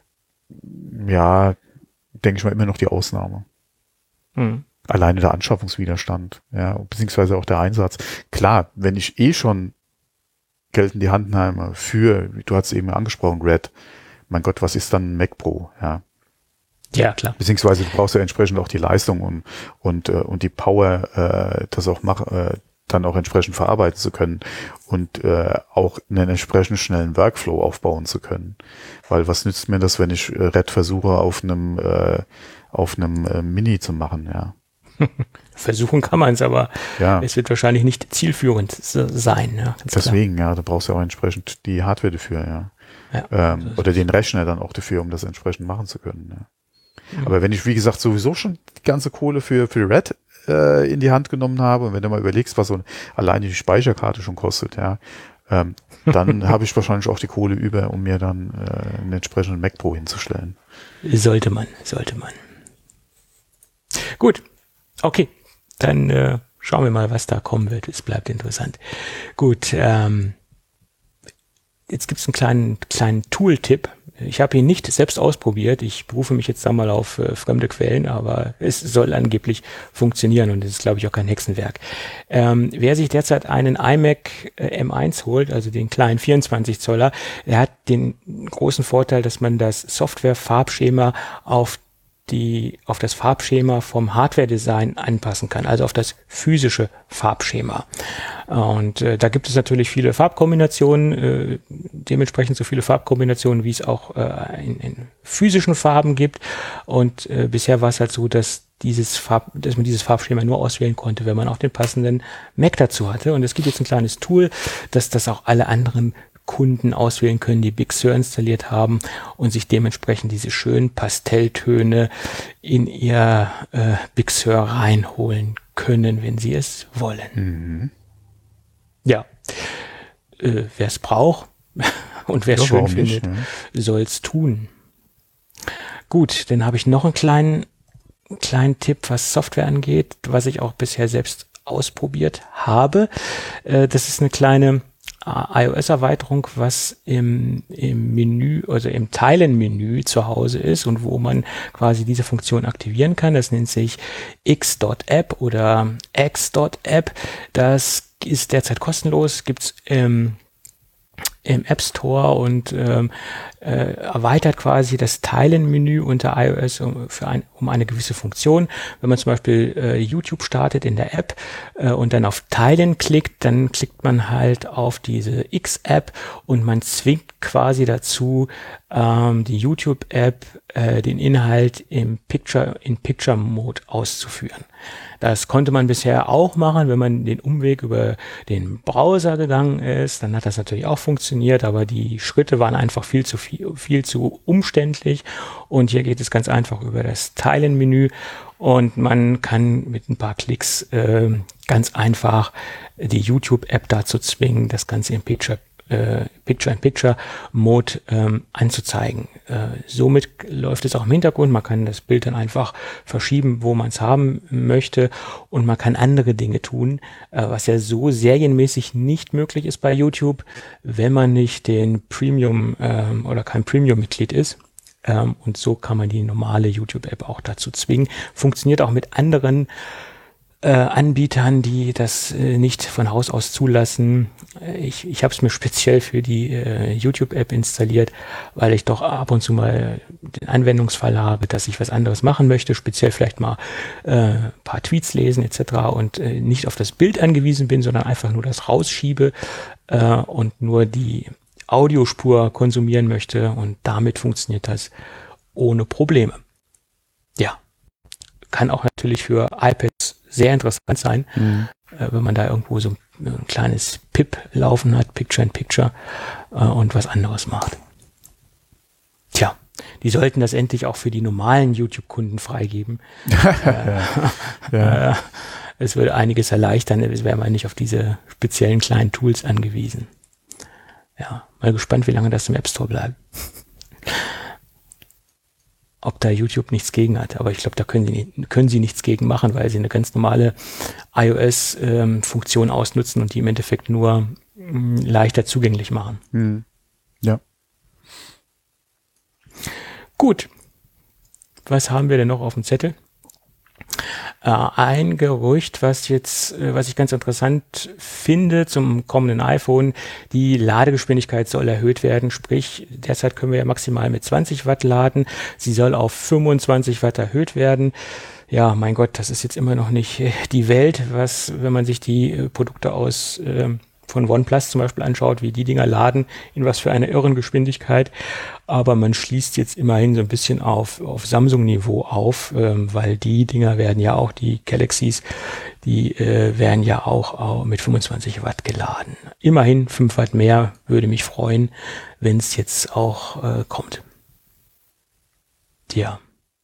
ja, denke ich mal, immer noch die Ausnahme. Hm. Alleine der Anschaffungswiderstand, ja, beziehungsweise auch der Einsatz. Klar, wenn ich eh schon Geld in die Hand nehme für, du hast es eben angesprochen, Red, mein Gott, was ist dann ein Mac Pro, ja. Ja, klar. Beziehungsweise du brauchst ja entsprechend auch die Leistung und, und, äh, und die Power, äh, das auch mach, äh, dann auch entsprechend verarbeiten zu können und äh, auch einen entsprechend schnellen Workflow aufbauen zu können. Weil was nützt mir das, wenn ich äh, Red versuche auf einem äh, auf einem äh, Mini zu machen, ja. Versuchen kann man es, aber Ja, es wird wahrscheinlich nicht zielführend so sein. Ja, ganz klar. deswegen, ja, da brauchst du auch entsprechend die Hardware dafür, ja. Ja, Ähm, oder den Rechner dann auch dafür, um das entsprechend machen zu können, ja. Mhm. Aber wenn ich, wie gesagt, sowieso schon die ganze Kohle für, für Red äh, in die Hand genommen habe, und wenn du mal überlegst, was so ein, alleine die Speicherkarte schon kostet, ja, ähm, dann habe ich wahrscheinlich auch die Kohle über, um mir dann äh, einen entsprechenden Mac Pro hinzustellen. Sollte man, sollte man. Gut, okay, dann äh, schauen wir mal, was da kommen wird. Es bleibt interessant. Gut, ähm, jetzt gibt es einen kleinen, kleinen Tool-Tipp. Ich habe ihn nicht selbst ausprobiert. Ich berufe mich jetzt da mal auf äh, fremde Quellen, aber es soll angeblich funktionieren und es ist, glaube ich, auch kein Hexenwerk. Ähm, wer sich derzeit einen iMac äh, M eins holt, also den kleinen vierundzwanzig Zoller, der hat den großen Vorteil, dass man das Software-Farbschema auf die auf das Farbschema vom Hardware-Design anpassen kann, also auf das physische Farbschema. Und äh, da gibt es natürlich viele Farbkombinationen, äh, dementsprechend so viele Farbkombinationen, wie es auch äh, in, in physischen Farben gibt. Und äh, bisher war es halt so, dass dieses Farb, dass man dieses Farbschema nur auswählen konnte, wenn man auch den passenden Mac dazu hatte. Und es gibt jetzt ein kleines Tool, dass das auch alle anderen Kunden auswählen können, die Big Sur installiert haben und sich dementsprechend diese schönen Pastelltöne in ihr äh, Big Sur reinholen können, wenn sie es wollen. Mhm. Ja, äh, wer es braucht und wer es Ja, schön warum nicht, findet, ne? soll es tun. Gut, dann habe ich noch einen kleinen, kleinen Tipp, was Software angeht, was ich auch bisher selbst ausprobiert habe. Äh, das ist eine kleine iOS-Erweiterung, was im, im Menü, also im Teilen-Menü zu Hause ist und wo man quasi diese Funktion aktivieren kann. Das nennt sich X.App oder X.App. Das ist derzeit kostenlos, gibt's im im App Store und ähm, äh, erweitert quasi das Teilen-Menü unter iOS um, für ein, um eine gewisse Funktion. Wenn man zum Beispiel äh, YouTube startet in der App äh, und dann auf Teilen klickt, dann klickt man halt auf diese X-App und man zwingt quasi dazu, ähm, die YouTube-App äh, den Inhalt im Picture in Picture-Mode auszuführen. Das konnte man bisher auch machen, wenn man den Umweg über den Browser gegangen ist. Dann hat das natürlich auch funktioniert, aber die Schritte waren einfach viel zu viel, viel zu umständlich. Und hier geht es ganz einfach über das Teilen-Menü und man kann mit ein paar Klicks äh, ganz einfach die YouTube-App dazu zwingen, das Ganze im Picture Äh, Picture-in-Picture-Mode ähm, anzuzeigen. Äh, somit läuft es auch im Hintergrund. Man kann das Bild dann einfach verschieben, wo man es haben möchte, und man kann andere Dinge tun, äh, was ja so serienmäßig nicht möglich ist bei YouTube, wenn man nicht den Premium ähm, oder kein Premium-Mitglied ist. Ähm, und so kann man die normale YouTube-App auch dazu zwingen. Funktioniert auch mit anderen Äh, Anbietern, die das äh, nicht von Haus aus zulassen. Ich, ich habe es mir speziell für die äh, YouTube-App installiert, weil ich doch ab und zu mal den Anwendungsfall habe, dass ich was anderes machen möchte, speziell vielleicht mal äh, ein paar Tweets lesen et cetera und äh, nicht auf das Bild angewiesen bin, sondern einfach nur das rausschiebe äh, und nur die Audiospur konsumieren möchte, und damit funktioniert das ohne Probleme. Ja, kann auch natürlich für iPads sehr interessant sein, mhm. äh, wenn man da irgendwo so ein kleines Pip laufen hat, Picture-in-Picture, äh, und was anderes macht. Tja, die sollten das endlich auch für die normalen YouTube-Kunden freigeben. äh, ja. äh, es würde einiges erleichtern, es wäre man nicht auf diese speziellen kleinen Tools angewiesen. Ja, mal gespannt, wie lange das im App Store bleibt. Ob da YouTube nichts gegen hat. Aber ich glaube, da können sie, nicht, können sie nichts gegen machen, weil sie eine ganz normale iOS-Funktion ähm, ausnutzen und die im Endeffekt nur mh, leichter zugänglich machen. Hm. Ja. Gut. Was haben wir denn noch auf dem Zettel? Äh, ein Gerücht, was jetzt, äh, was ich ganz interessant finde zum kommenden iPhone: die Ladegeschwindigkeit soll erhöht werden, sprich, derzeit können wir ja maximal mit zwanzig Watt laden, sie soll auf fünfundzwanzig Watt erhöht werden. Ja, mein Gott, das ist jetzt immer noch nicht äh, die Welt, was, wenn man sich die äh, Produkte aus äh, von OnePlus zum Beispiel anschaut, wie die Dinger laden, in was für einer irren Geschwindigkeit. Aber man schließt jetzt immerhin so ein bisschen auf, auf Samsung-Niveau auf, ähm, weil die Dinger werden ja auch, die Galaxies, die äh, werden ja auch, auch mit fünfundzwanzig Watt geladen. Immerhin fünf Watt mehr, würde mich freuen, wenn es jetzt auch äh, kommt. Tja.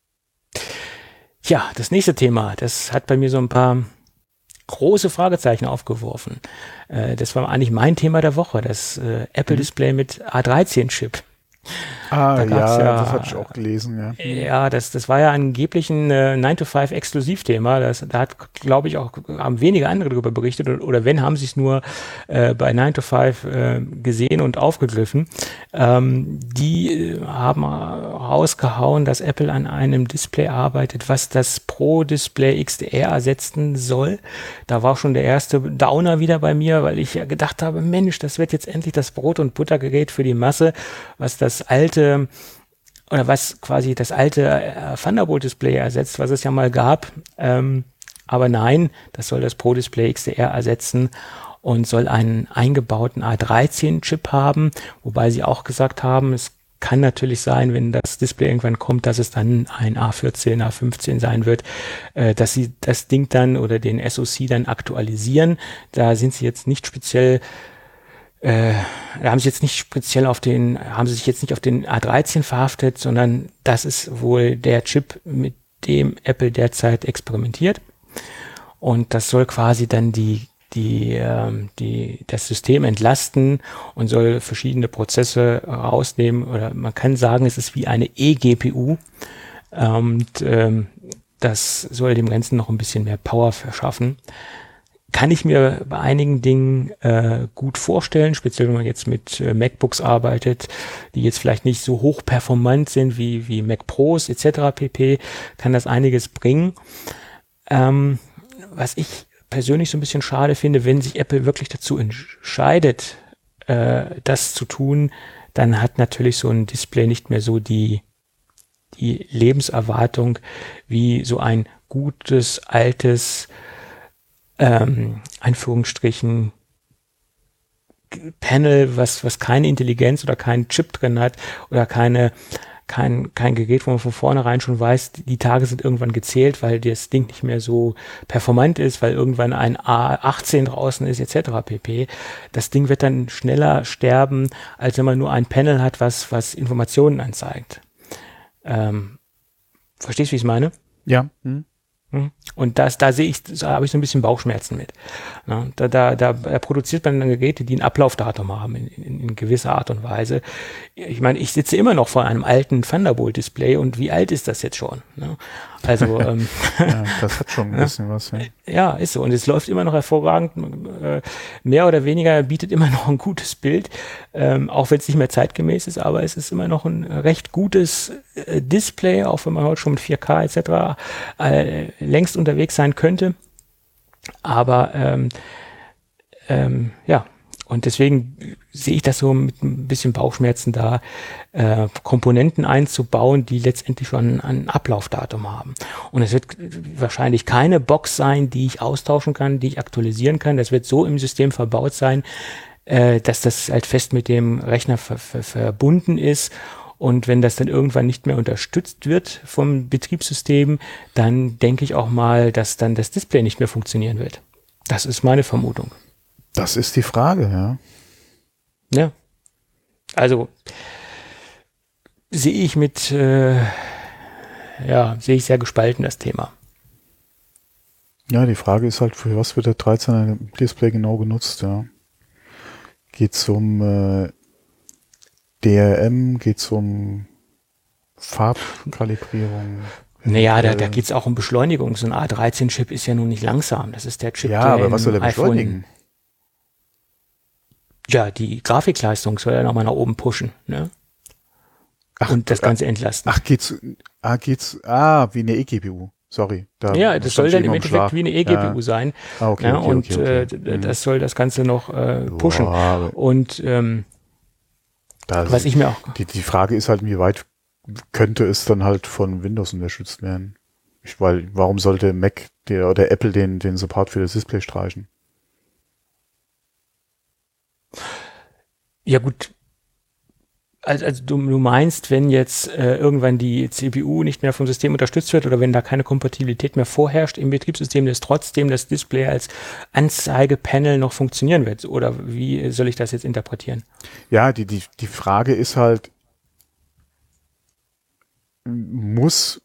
Ja, das nächste Thema, das hat bei mir so ein paar große Fragezeichen aufgeworfen. Äh, das war eigentlich mein Thema der Woche, das äh, Apple-Display mit A dreizehn Chip. Ah, da ja, ja, das hatte ich auch gelesen, ja. Ja, das, das war ja angeblich ein äh, nine to five Exklusivthema. Das, da hat, glaube ich, auch, haben wenige andere darüber berichtet, oder, oder wenn, haben sie es nur äh, bei nine to five äh, gesehen und aufgegriffen. Ähm, die äh, haben rausgehauen, dass Apple an einem Display arbeitet, was das Pro-Display X D R ersetzen soll. Da war schon der erste Downer wieder bei mir, weil ich ja gedacht habe, Mensch, das wird jetzt endlich das Brot- und Buttergerät für die Masse, was das alte, oder was quasi das alte äh, Thunderbolt-Display ersetzt, was es ja mal gab. Ähm, aber nein, das soll das Pro-Display X D R ersetzen und soll einen eingebauten A dreizehn Chip haben, wobei sie auch gesagt haben, es kann natürlich sein, wenn das Display irgendwann kommt, dass es dann ein A vierzehn, A fünfzehn sein wird, äh, dass sie das Ding dann oder den S O C dann aktualisieren. Da sind sie jetzt nicht speziell Äh, da haben sie jetzt nicht speziell auf den, haben sie sich jetzt nicht auf den A dreizehn verhaftet, sondern das ist wohl der Chip, mit dem Apple derzeit experimentiert. Und das soll quasi dann die, die, ähm, die, das System entlasten und soll verschiedene Prozesse rausnehmen. Oder man kann sagen, es ist wie eine eGPU. Und ähm, das soll dem Ganzen noch ein bisschen mehr Power verschaffen. Kann ich mir bei einigen Dingen äh, gut vorstellen, speziell wenn man jetzt mit äh, MacBooks arbeitet, die jetzt vielleicht nicht so hoch performant sind wie, wie Mac Pros et cetera pp., kann das einiges bringen. Ähm, was ich persönlich so ein bisschen schade finde, wenn sich Apple wirklich dazu entscheidet, äh, das zu tun, dann hat natürlich so ein Display nicht mehr so die, die Lebenserwartung wie so ein gutes, altes, ähm, Anführungsstrichen, Panel, was, was keine Intelligenz oder keinen Chip drin hat oder keine, kein, kein Gerät, wo man von vornherein schon weiß, die Tage sind irgendwann gezählt, weil das Ding nicht mehr so performant ist, weil irgendwann ein A achtzehn draußen ist, et cetera pp. Das Ding wird dann schneller sterben, als wenn man nur ein Panel hat, was, was Informationen anzeigt. Ähm, verstehst du, wie ich es meine? Ja. Hm. Und das, da sehe ich, da habe ich so ein bisschen Bauchschmerzen mit. Ja, da, da, da produziert man dann Geräte, die ein Ablaufdatum haben in, in, in gewisser Art und Weise. Ich meine, ich sitze immer noch vor einem alten Thunderbolt-Display und wie alt ist das jetzt schon? Ne? Also ähm, ja, das hat schon ein bisschen was. Ja. ja, ist so. Und es läuft immer noch hervorragend. Äh, mehr oder weniger bietet immer noch ein gutes Bild, ähm, auch wenn es nicht mehr zeitgemäß ist, aber es ist immer noch ein recht gutes äh, Display, auch wenn man heute schon mit vier K et cetera äh, längst unterwegs sein könnte. Aber ähm, ähm, ja, und deswegen sehe ich das so mit ein bisschen Bauchschmerzen da, äh, Komponenten einzubauen, die letztendlich schon ein Ablaufdatum haben. Und es wird wahrscheinlich keine Box sein, die ich austauschen kann, die ich aktualisieren kann. Das wird so im System verbaut sein, äh, dass das halt fest mit dem Rechner ver- ver- verbunden ist. Und wenn das dann irgendwann nicht mehr unterstützt wird vom Betriebssystem, dann denke ich auch mal, dass dann das Display nicht mehr funktionieren wird. Das ist meine Vermutung. Das ist die Frage, ja. Ja. Also sehe ich mit, äh, ja, sehe ich sehr gespalten das Thema. Ja, die Frage ist halt, für was wird der dreizehner Display genau genutzt, ja. Geht es um äh, D R M, geht es um Farbkalibrierung? Naja, da, da geht es auch um Beschleunigung. So ein A dreizehn Chip ist ja nun nicht langsam. Das ist der Chip, ja, der aber was soll der iPhone, beschleunigen? Ja, die Grafikleistung soll ja nochmal nach oben pushen, ne? Ach, und das Ganze entlasten. Ach, geht's, ah, geht's, ah, wie eine eGPU. Sorry. Da ja, das soll dann im Endeffekt wie eine eGPU ja. sein. Ah, okay, ja, okay, und okay, okay. Äh, das soll das Ganze noch äh, pushen. Boah, und ähm, das, was ich mir auch... Die, die Frage ist halt, wie weit könnte es dann halt von Windows unterstützt werden? Ich, weil, warum sollte Mac der, oder Apple den, den Support für das Display streichen? Ja gut, also, also du, du meinst, wenn jetzt äh, irgendwann die C P U nicht mehr vom System unterstützt wird oder wenn da keine Kompatibilität mehr vorherrscht im Betriebssystem, dass trotzdem das Display als Anzeigepanel noch funktionieren wird? Oder wie soll ich das jetzt interpretieren? Ja, die, die, die Frage ist halt, muss,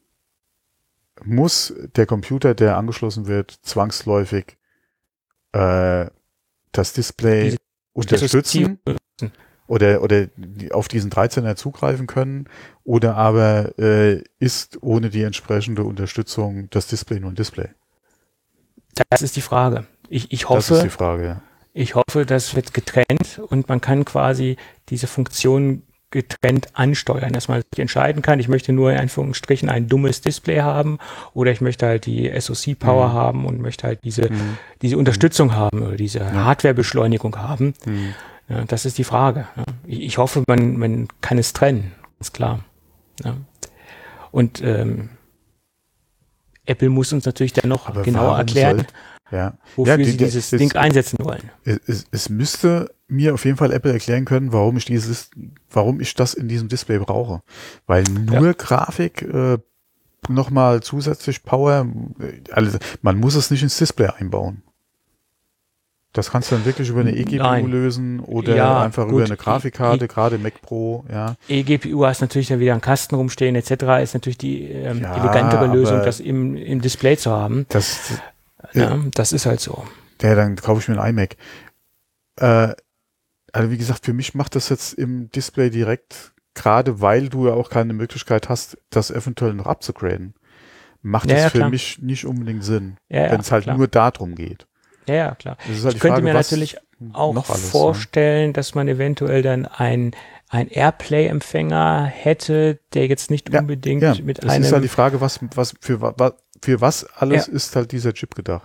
muss der Computer, der angeschlossen wird, zwangsläufig äh, das Display Diese unterstützen oder, oder auf diesen dreizehner zugreifen können oder aber äh, ist ohne die entsprechende Unterstützung das Display nur ein Display? Das ist die Frage. Ich, ich hoffe, das ist die Frage, ja. Ich hoffe, das wird getrennt und man kann quasi diese Funktion getrennt ansteuern, dass man sich entscheiden kann, ich möchte nur in Anführungsstrichen ein dummes Display haben oder ich möchte halt die S O C-Power mhm. haben und möchte halt diese, mhm. diese Unterstützung mhm. haben oder diese ja. Hardware-Beschleunigung haben. Mhm. Ja, das ist die Frage. Ja. Ich, ich hoffe, man, man kann es trennen, ganz klar. Ja. Und ähm, Apple muss uns natürlich dann noch Aber genauer erklären, soll, ja. wofür ja, die, sie dieses es, Ding einsetzen wollen. Es, es müsste mir auf jeden Fall Apple erklären können, warum ich dieses, warum ich das in diesem Display brauche. Weil nur ja. Grafik, äh, nochmal zusätzlich Power, also man muss es nicht ins Display einbauen. Das kannst du dann wirklich über eine eGPU Nein. lösen oder ja, einfach gut. über eine Grafikkarte, e gerade Mac Pro, ja. eGPU hast natürlich dann wieder einen Kasten rumstehen et cetera. Ist natürlich die ähm, ja, elegantere Lösung, das im, im Display zu haben. Das, ja, ja, das ist halt so. Ja, dann kaufe ich mir einen iMac. Äh, also wie gesagt, für mich macht das jetzt im Display direkt, gerade weil du ja auch keine Möglichkeit hast, das eventuell noch abzugraden, macht ja, das ja, für klar. mich nicht unbedingt Sinn, ja, wenn es halt klar. nur darum geht. Ja, ja, klar. Das ist halt ich die könnte Frage, mir was natürlich auch noch alles, vorstellen, ja. dass man eventuell dann ein, ein Airplay-Empfänger hätte, der jetzt nicht ja, unbedingt ja. mit das einem... Das ist halt die Frage, was, was für, was, für was alles ja. ist halt dieser Chip gedacht, ja.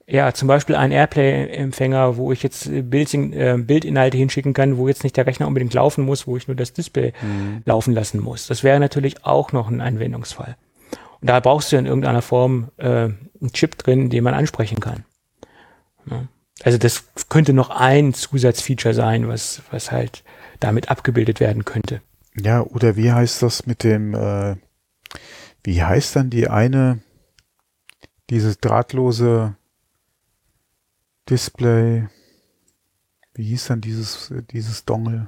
Ja, zum Beispiel ein Airplay-Empfänger, wo ich jetzt Bild, äh, Bildinhalte hinschicken kann, wo jetzt nicht der Rechner unbedingt laufen muss, wo ich nur das Display mhm. laufen lassen muss. Das wäre natürlich auch noch ein Anwendungsfall. Und da brauchst du in irgendeiner Form äh, einen Chip drin, den man ansprechen kann. Ja. Also das könnte noch ein Zusatzfeature sein, was, was halt damit abgebildet werden könnte. Ja, oder wie heißt das mit dem, äh, wie heißt dann die eine, dieses drahtlose Display, wie hieß dann dieses, dieses Dongle?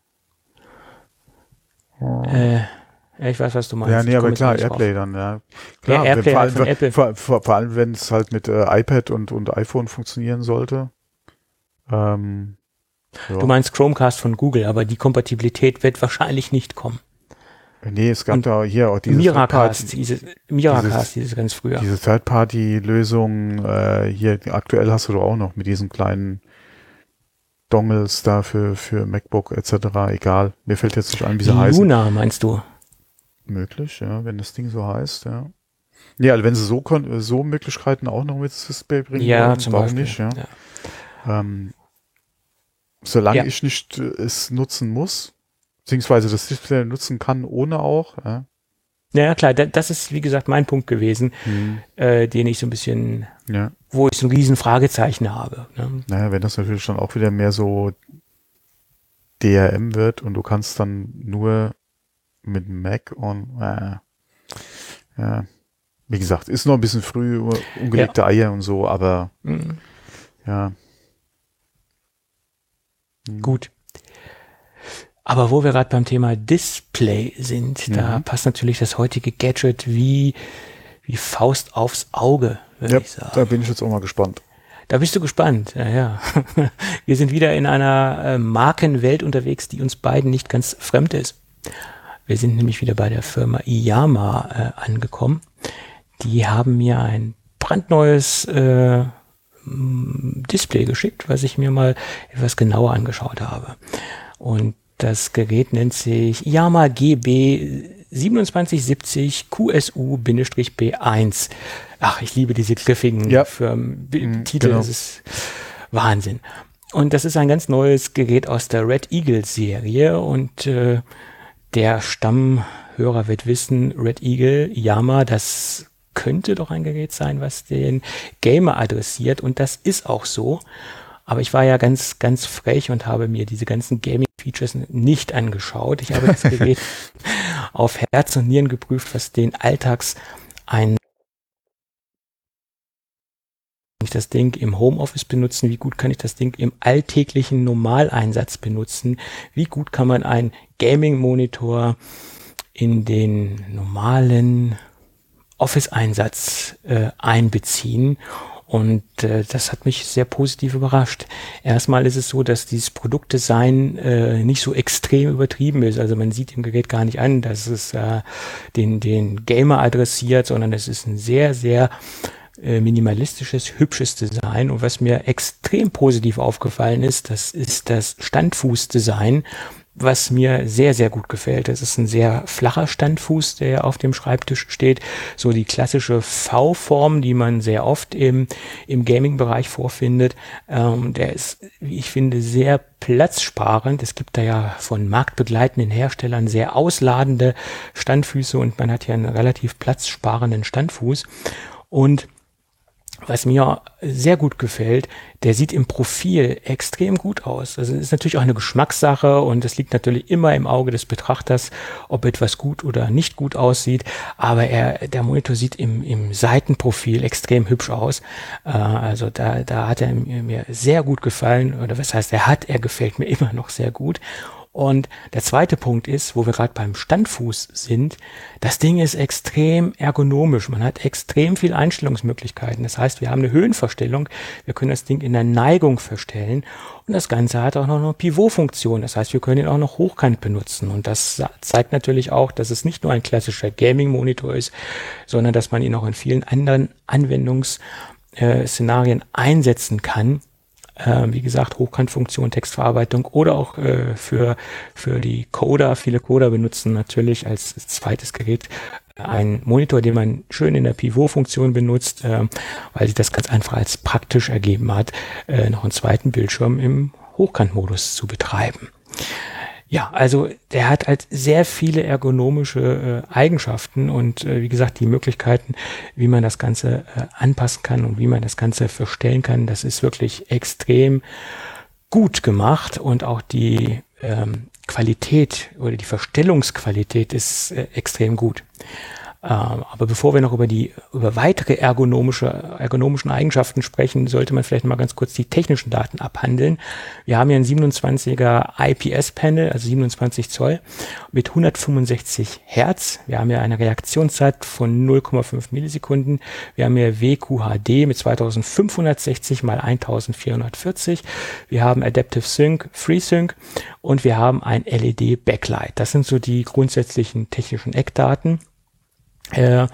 Oh. Äh, ich weiß, was du meinst. Ja, nee, aber klar, Airplay dann, ja. Klar, ja, Airplay vor, allem, von Apple. Vor, vor, vor allem, wenn es halt mit äh, iPad und, und iPhone funktionieren sollte. Ähm, ja. Du meinst Chromecast von Google, aber die Kompatibilität wird wahrscheinlich nicht kommen. Nee, es gab und da hier auch diese Miracast, diese, Miracast, dieses ganz früher. Diese Third-Party-Lösung, äh, hier aktuell hast du doch auch noch mit diesen kleinen Dongles da für, für MacBook et cetera. Egal, mir fällt jetzt nicht ein, wie sie die heißen. Luna meinst du? Möglich, ja, wenn das Ding so heißt, ja. Ja, also wenn sie so, so Möglichkeiten auch noch mit ins Display bringen ja, wollen, zum warum Beispiel. nicht, ja. ja. Ähm, solange ja. ich nicht äh, es nutzen muss, beziehungsweise das Display nutzen kann, ohne auch. Ja, ja klar, da, das ist, wie gesagt, mein Punkt gewesen, mhm. äh, den ich so ein bisschen, ja. wo ich so ein riesen Fragezeichen habe. Ne? Naja, wenn das natürlich dann auch wieder mehr so D R M wird und du kannst dann nur mit Mac und, äh, ja, wie gesagt, ist noch ein bisschen früh, ungelegte ja. Eier und so, aber mhm. ja. Mhm. Gut. Aber wo wir gerade beim Thema Display sind, mhm. da passt natürlich das heutige Gadget wie, wie Faust aufs Auge, würde ja, ich sagen. Da bin ich jetzt auch mal gespannt. Da bist du gespannt, ja, ja. Wir sind wieder in einer äh, Markenwelt unterwegs, die uns beiden nicht ganz fremd ist. Wir sind nämlich wieder bei der Firma Iyama äh, angekommen. Die haben mir ein brandneues äh, Display geschickt, was ich mir mal etwas genauer angeschaut habe. Und das Gerät nennt sich Iyama G B siebenundzwanzig siebzig Q S U B eins. Ach, ich liebe diese griffigen ja. Firmen, mhm, Titel, genau. Das ist Wahnsinn. Und das ist ein ganz neues Gerät aus der Red Eagle Serie und äh, der Stammhörer wird wissen, Red Eagle, Iyama, das könnte doch ein Gerät sein, was den Gamer adressiert und das ist auch so. Aber ich war ja ganz, ganz frech und habe mir diese ganzen Gaming-Features nicht angeschaut. Ich habe das Gerät auf Herz und Nieren geprüft, was den Alltags ein kann ich das Ding im Homeoffice benutzen, wie gut kann ich das Ding im alltäglichen Normaleinsatz benutzen, wie gut kann man einen Gaming-Monitor in den normalen Office-Einsatz äh, einbeziehen. Und äh, das hat mich sehr positiv überrascht. Erstmal ist es so, dass dieses Produktdesign äh, nicht so extrem übertrieben ist. Also man sieht im Gerät gar nicht an, dass es äh, den, den Gamer adressiert, sondern es ist ein sehr, sehr äh, minimalistisches, hübsches Design. Und was mir extrem positiv aufgefallen ist, das ist das Standfußdesign, was mir sehr, sehr gut gefällt. Es ist ein sehr flacher Standfuß, der auf dem Schreibtisch steht. So die klassische V-Form, die man sehr oft im, im Gaming-Bereich vorfindet. Ähm, der ist, wie ich finde, sehr platzsparend. Es gibt da ja von marktbegleitenden Herstellern sehr ausladende Standfüße und man hat ja einen relativ platzsparenden Standfuß. Und was mir sehr gut gefällt, der sieht im Profil extrem gut aus. Also es ist natürlich auch eine Geschmackssache und es liegt natürlich immer im Auge des Betrachters, ob etwas gut oder nicht gut aussieht. Aber er, der Monitor sieht im, im Seitenprofil extrem hübsch aus. Äh, also da, da hat er mir sehr gut gefallen. Oder was heißt, er hat, er gefällt mir immer noch sehr gut. Und der zweite Punkt ist, wo wir gerade beim Standfuß sind, das Ding ist extrem ergonomisch. Man hat extrem viel Einstellungsmöglichkeiten. Das heißt, wir haben eine Höhenverstellung. Wir können das Ding in der Neigung verstellen. Und das Ganze hat auch noch eine Pivot-Funktion. Das heißt, wir können ihn auch noch hochkant benutzen. Und das zeigt natürlich auch, dass es nicht nur ein klassischer Gaming-Monitor ist, sondern dass man ihn auch in vielen anderen Anwendungsszenarien einsetzen kann. Äh, wie gesagt, Hochkantfunktion, Textverarbeitung oder auch äh, für, für die Coder. Viele Coder benutzen natürlich als zweites Gerät ein Monitor, den man schön in der Pivot-Funktion benutzt, äh, weil sich das ganz einfach als praktisch ergeben hat, äh, noch einen zweiten Bildschirm im Hochkantmodus zu betreiben. Ja, also der hat halt sehr viele ergonomische äh, Eigenschaften und äh, wie gesagt, die Möglichkeiten, wie man das Ganze äh, anpassen kann und wie man das Ganze verstellen kann, das ist wirklich extrem gut gemacht und auch die ähm, Qualität oder die Verstellungsqualität ist äh, extrem gut. Ähm, aber bevor wir noch über die über weitere ergonomische ergonomischen Eigenschaften sprechen, sollte man vielleicht mal ganz kurz die technischen Daten abhandeln. Wir haben hier ein siebenundzwanziger I P S-Panel, also siebenundzwanzig Zoll mit hundertfünfundsechzig Hertz. Wir haben hier eine Reaktionszeit von null Komma fünf Millisekunden. Wir haben hier W Q H D mit zweitausendfünfhundertsechzig mal eintausendvierhundertvierzig. Wir haben Adaptive Sync, FreeSync und wir haben ein L E D-Backlight. Das sind so die grundsätzlichen technischen Eckdaten. Äh,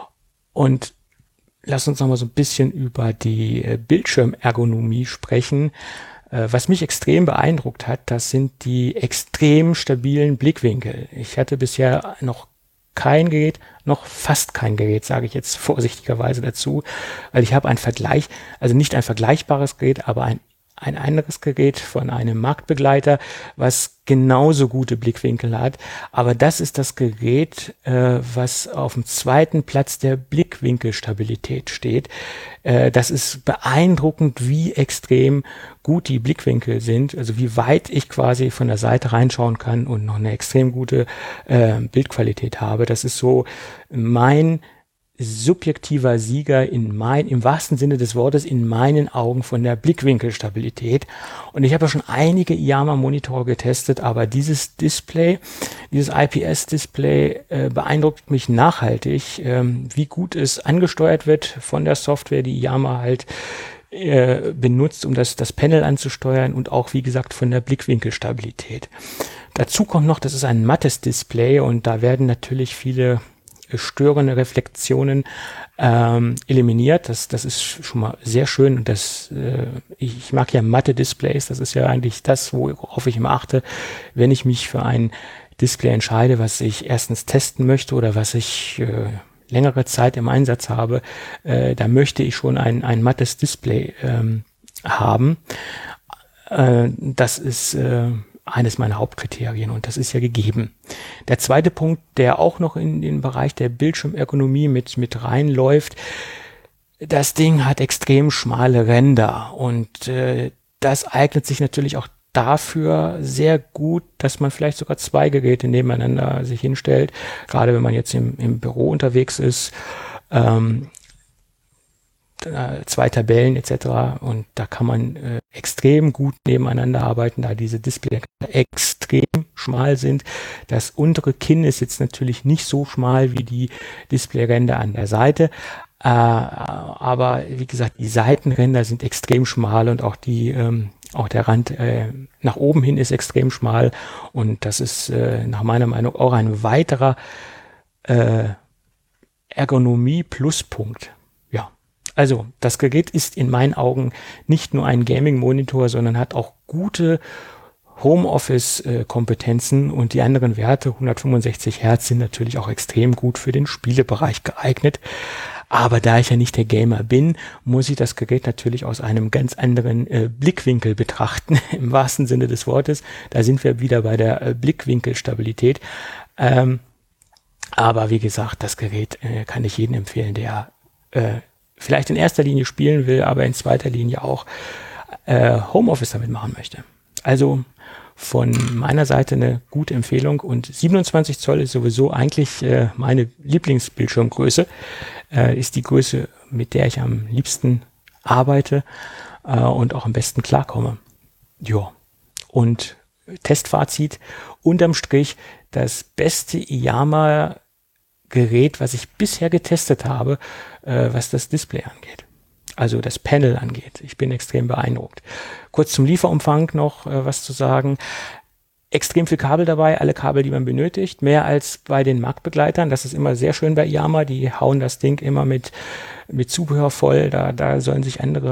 und lass uns noch mal so ein bisschen über die äh, Bildschirmergonomie sprechen. Äh, was mich extrem beeindruckt hat, das sind die extrem stabilen Blickwinkel. Ich hatte bisher noch kein Gerät, noch fast kein Gerät, sage ich jetzt vorsichtigerweise dazu, weil ich habe ein Vergleich, also nicht ein vergleichbares Gerät, aber ein ein anderes Gerät von einem Marktbegleiter, was genauso gute Blickwinkel hat. Aber das ist das Gerät, äh, was auf dem zweiten Platz der Blickwinkelstabilität steht. Äh, das ist beeindruckend, wie extrem gut die Blickwinkel sind, also wie weit ich quasi von der Seite reinschauen kann und noch eine extrem gute äh, Bildqualität habe. Das ist so mein subjektiver Sieger in mein, im wahrsten Sinne des Wortes in meinen Augen von der Blickwinkelstabilität. Und ich habe ja schon einige I A M A-Monitore getestet, aber dieses Display, dieses I P S-Display äh, beeindruckt mich nachhaltig, ähm, wie gut es angesteuert wird von der Software, die I A M A halt äh, benutzt, um das, das Panel anzusteuern und auch, wie gesagt, von der Blickwinkelstabilität. Dazu kommt noch, das ist ein mattes Display und da werden natürlich viele störende Reflexionen ähm, eliminiert. Das, das ist schon mal sehr schön. Und das, äh, ich, ich mag ja matte Displays. Das ist ja eigentlich das, worauf ich immer achte, wenn ich mich für ein Display entscheide, was ich erstens testen möchte oder was ich äh, längere Zeit im Einsatz habe. Äh, da möchte ich schon ein, ein mattes Display ähm, haben. Äh, das ist äh, eines meiner Hauptkriterien und das ist ja gegeben. Der zweite Punkt, der auch noch in den Bereich der Bildschirmergonomie mit, mit reinläuft, das Ding hat extrem schmale Ränder und äh, das eignet sich natürlich auch dafür sehr gut, dass man vielleicht sogar zwei Geräte nebeneinander sich hinstellt, gerade wenn man jetzt im, im Büro unterwegs ist, ähm, zwei Tabellen et cetera. Und da kann man äh, extrem gut nebeneinander arbeiten, da diese Displays extrem schmal sind. Das untere Kinn ist jetzt natürlich nicht so schmal wie die Displayränder an der Seite, äh, aber wie gesagt, die Seitenränder sind extrem schmal und auch die ähm, auch der Rand äh, nach oben hin ist extrem schmal und das ist äh, nach meiner Meinung auch ein weiterer äh, Ergonomie-Pluspunkt. Also, das Gerät ist in meinen Augen nicht nur ein Gaming-Monitor, sondern hat auch gute Homeoffice-Kompetenzen und die anderen Werte, hundertfünfundsechzig Hertz, sind natürlich auch extrem gut für den Spielebereich geeignet. Aber da ich ja nicht der Gamer bin, muss ich das Gerät natürlich aus einem ganz anderen äh, Blickwinkel betrachten, im wahrsten Sinne des Wortes. Da sind wir wieder bei der äh, Blickwinkelstabilität. Ähm, aber wie gesagt, das Gerät äh, kann ich jedem empfehlen, der äh, vielleicht in erster Linie spielen will, aber in zweiter Linie auch äh, Homeoffice damit machen möchte. Also von meiner Seite eine gute Empfehlung und siebenundzwanzig Zoll ist sowieso eigentlich äh, meine Lieblingsbildschirmgröße, äh, ist die Größe, mit der ich am liebsten arbeite äh, und auch am besten klarkomme. Ja, und Testfazit, unterm Strich das beste I A M A Gerät, was ich bisher getestet habe, äh, was das Display angeht. Also das Panel angeht. Ich bin extrem beeindruckt. Kurz zum Lieferumfang noch äh, was zu sagen. Extrem viel Kabel dabei, alle Kabel, die man benötigt. Mehr als bei den Marktbegleitern. Das ist immer sehr schön bei I A M A. Die hauen das Ding immer mit, mit Zubehör voll. Da, da sollen sich andere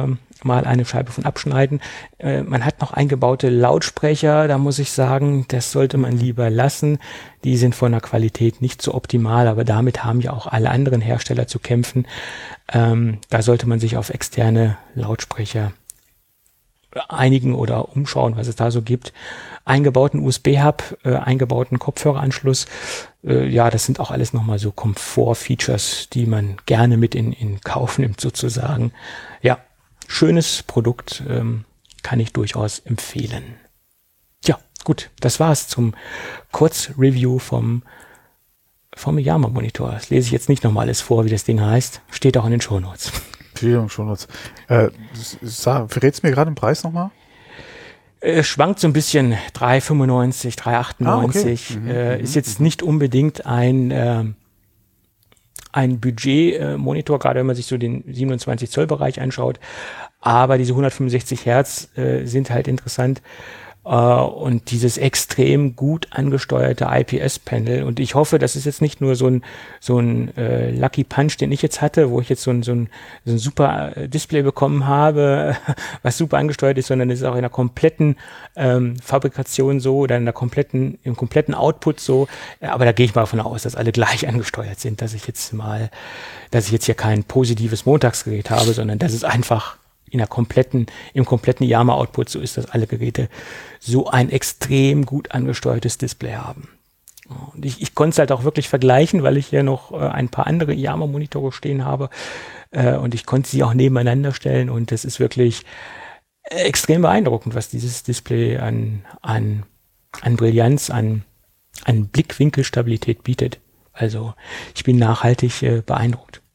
mal eine Scheibe von abschneiden. Äh, man hat noch eingebaute Lautsprecher, da muss ich sagen, das sollte man lieber lassen. Die sind von der Qualität nicht so optimal, aber damit haben ja auch alle anderen Hersteller zu kämpfen. Ähm, da sollte man sich auf externe Lautsprecher einigen oder umschauen, was es da so gibt. Eingebauten U S B-Hub, äh, eingebauten Kopfhöreranschluss. Äh, ja, das sind auch alles nochmal so Komfort-Features, die man gerne mit in, in Kauf nimmt sozusagen. Ja, schönes Produkt, ähm, kann ich durchaus empfehlen. Ja, gut, das war's zum Kurzreview vom, vom Yama-Monitor. Das lese ich jetzt nicht nochmal alles vor, wie das Ding heißt. Steht auch in den Shownotes. Schon äh, verrätst du mir gerade den Preis nochmal? Äh, schwankt so ein bisschen, drei fünfundneunzig, drei achtundneunzig. Ah, okay. mhm, äh, ist jetzt nicht unbedingt ein, äh, ein Budget-Monitor, gerade wenn man sich so den siebenundzwanzig Zoll Bereich anschaut. Aber diese hundertfünfundsechzig Hertz äh, sind halt interessant. Uh, und dieses extrem gut angesteuerte I P S-Panel. Und ich hoffe, das ist jetzt nicht nur so ein, so ein äh, Lucky Punch, den ich jetzt hatte, wo ich jetzt so ein, so ein, so ein super äh, Display bekommen habe, was super angesteuert ist, sondern es ist auch in der kompletten ähm, Fabrikation so oder in der kompletten, im kompletten Output so. Aber da gehe ich mal davon aus, dass alle gleich angesteuert sind, dass ich jetzt mal, dass ich jetzt hier kein positives Montagsgerät habe, sondern dass es einfach in der kompletten, im kompletten Yama-Output so ist, dass alle Geräte so ein extrem gut angesteuertes Display haben. Und ich, ich konnte es halt auch wirklich vergleichen, weil ich hier noch äh, ein paar andere Yama-Monitore stehen habe äh, und ich konnte sie auch nebeneinander stellen und das ist wirklich extrem beeindruckend, was dieses Display an, an, an Brillanz, an, an Blickwinkelstabilität bietet. Also ich bin nachhaltig äh, beeindruckt.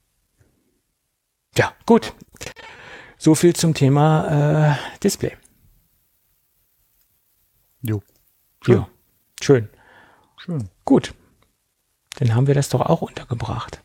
Ja, gut. So viel zum Thema äh, Display. Jo. Schön. Ja, schön. Schön. Gut. Dann haben wir das doch auch untergebracht.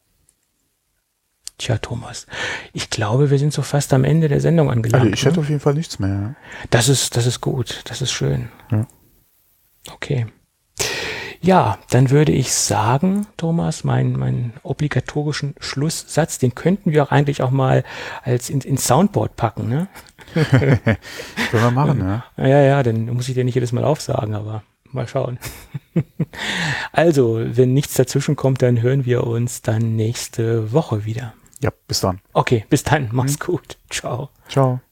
Tja, Thomas, ich glaube, wir sind so fast am Ende der Sendung angelangt. Also ich hätte ne? auf jeden Fall nichts mehr. Ja. Das ist, das ist gut. Das ist schön. Ja. Okay. Ja, dann würde ich sagen, Thomas, meinen mein obligatorischen Schlusssatz, den könnten wir auch eigentlich auch mal als in, ins Soundboard packen, ne? Können wir machen, ja. Ja, ja, dann muss ich dir nicht jedes Mal aufsagen, aber mal schauen. Also, wenn nichts dazwischen kommt, dann hören wir uns dann nächste Woche wieder. Ja, bis dann. Okay, bis dann. Mach's mhm. gut. Ciao. Ciao.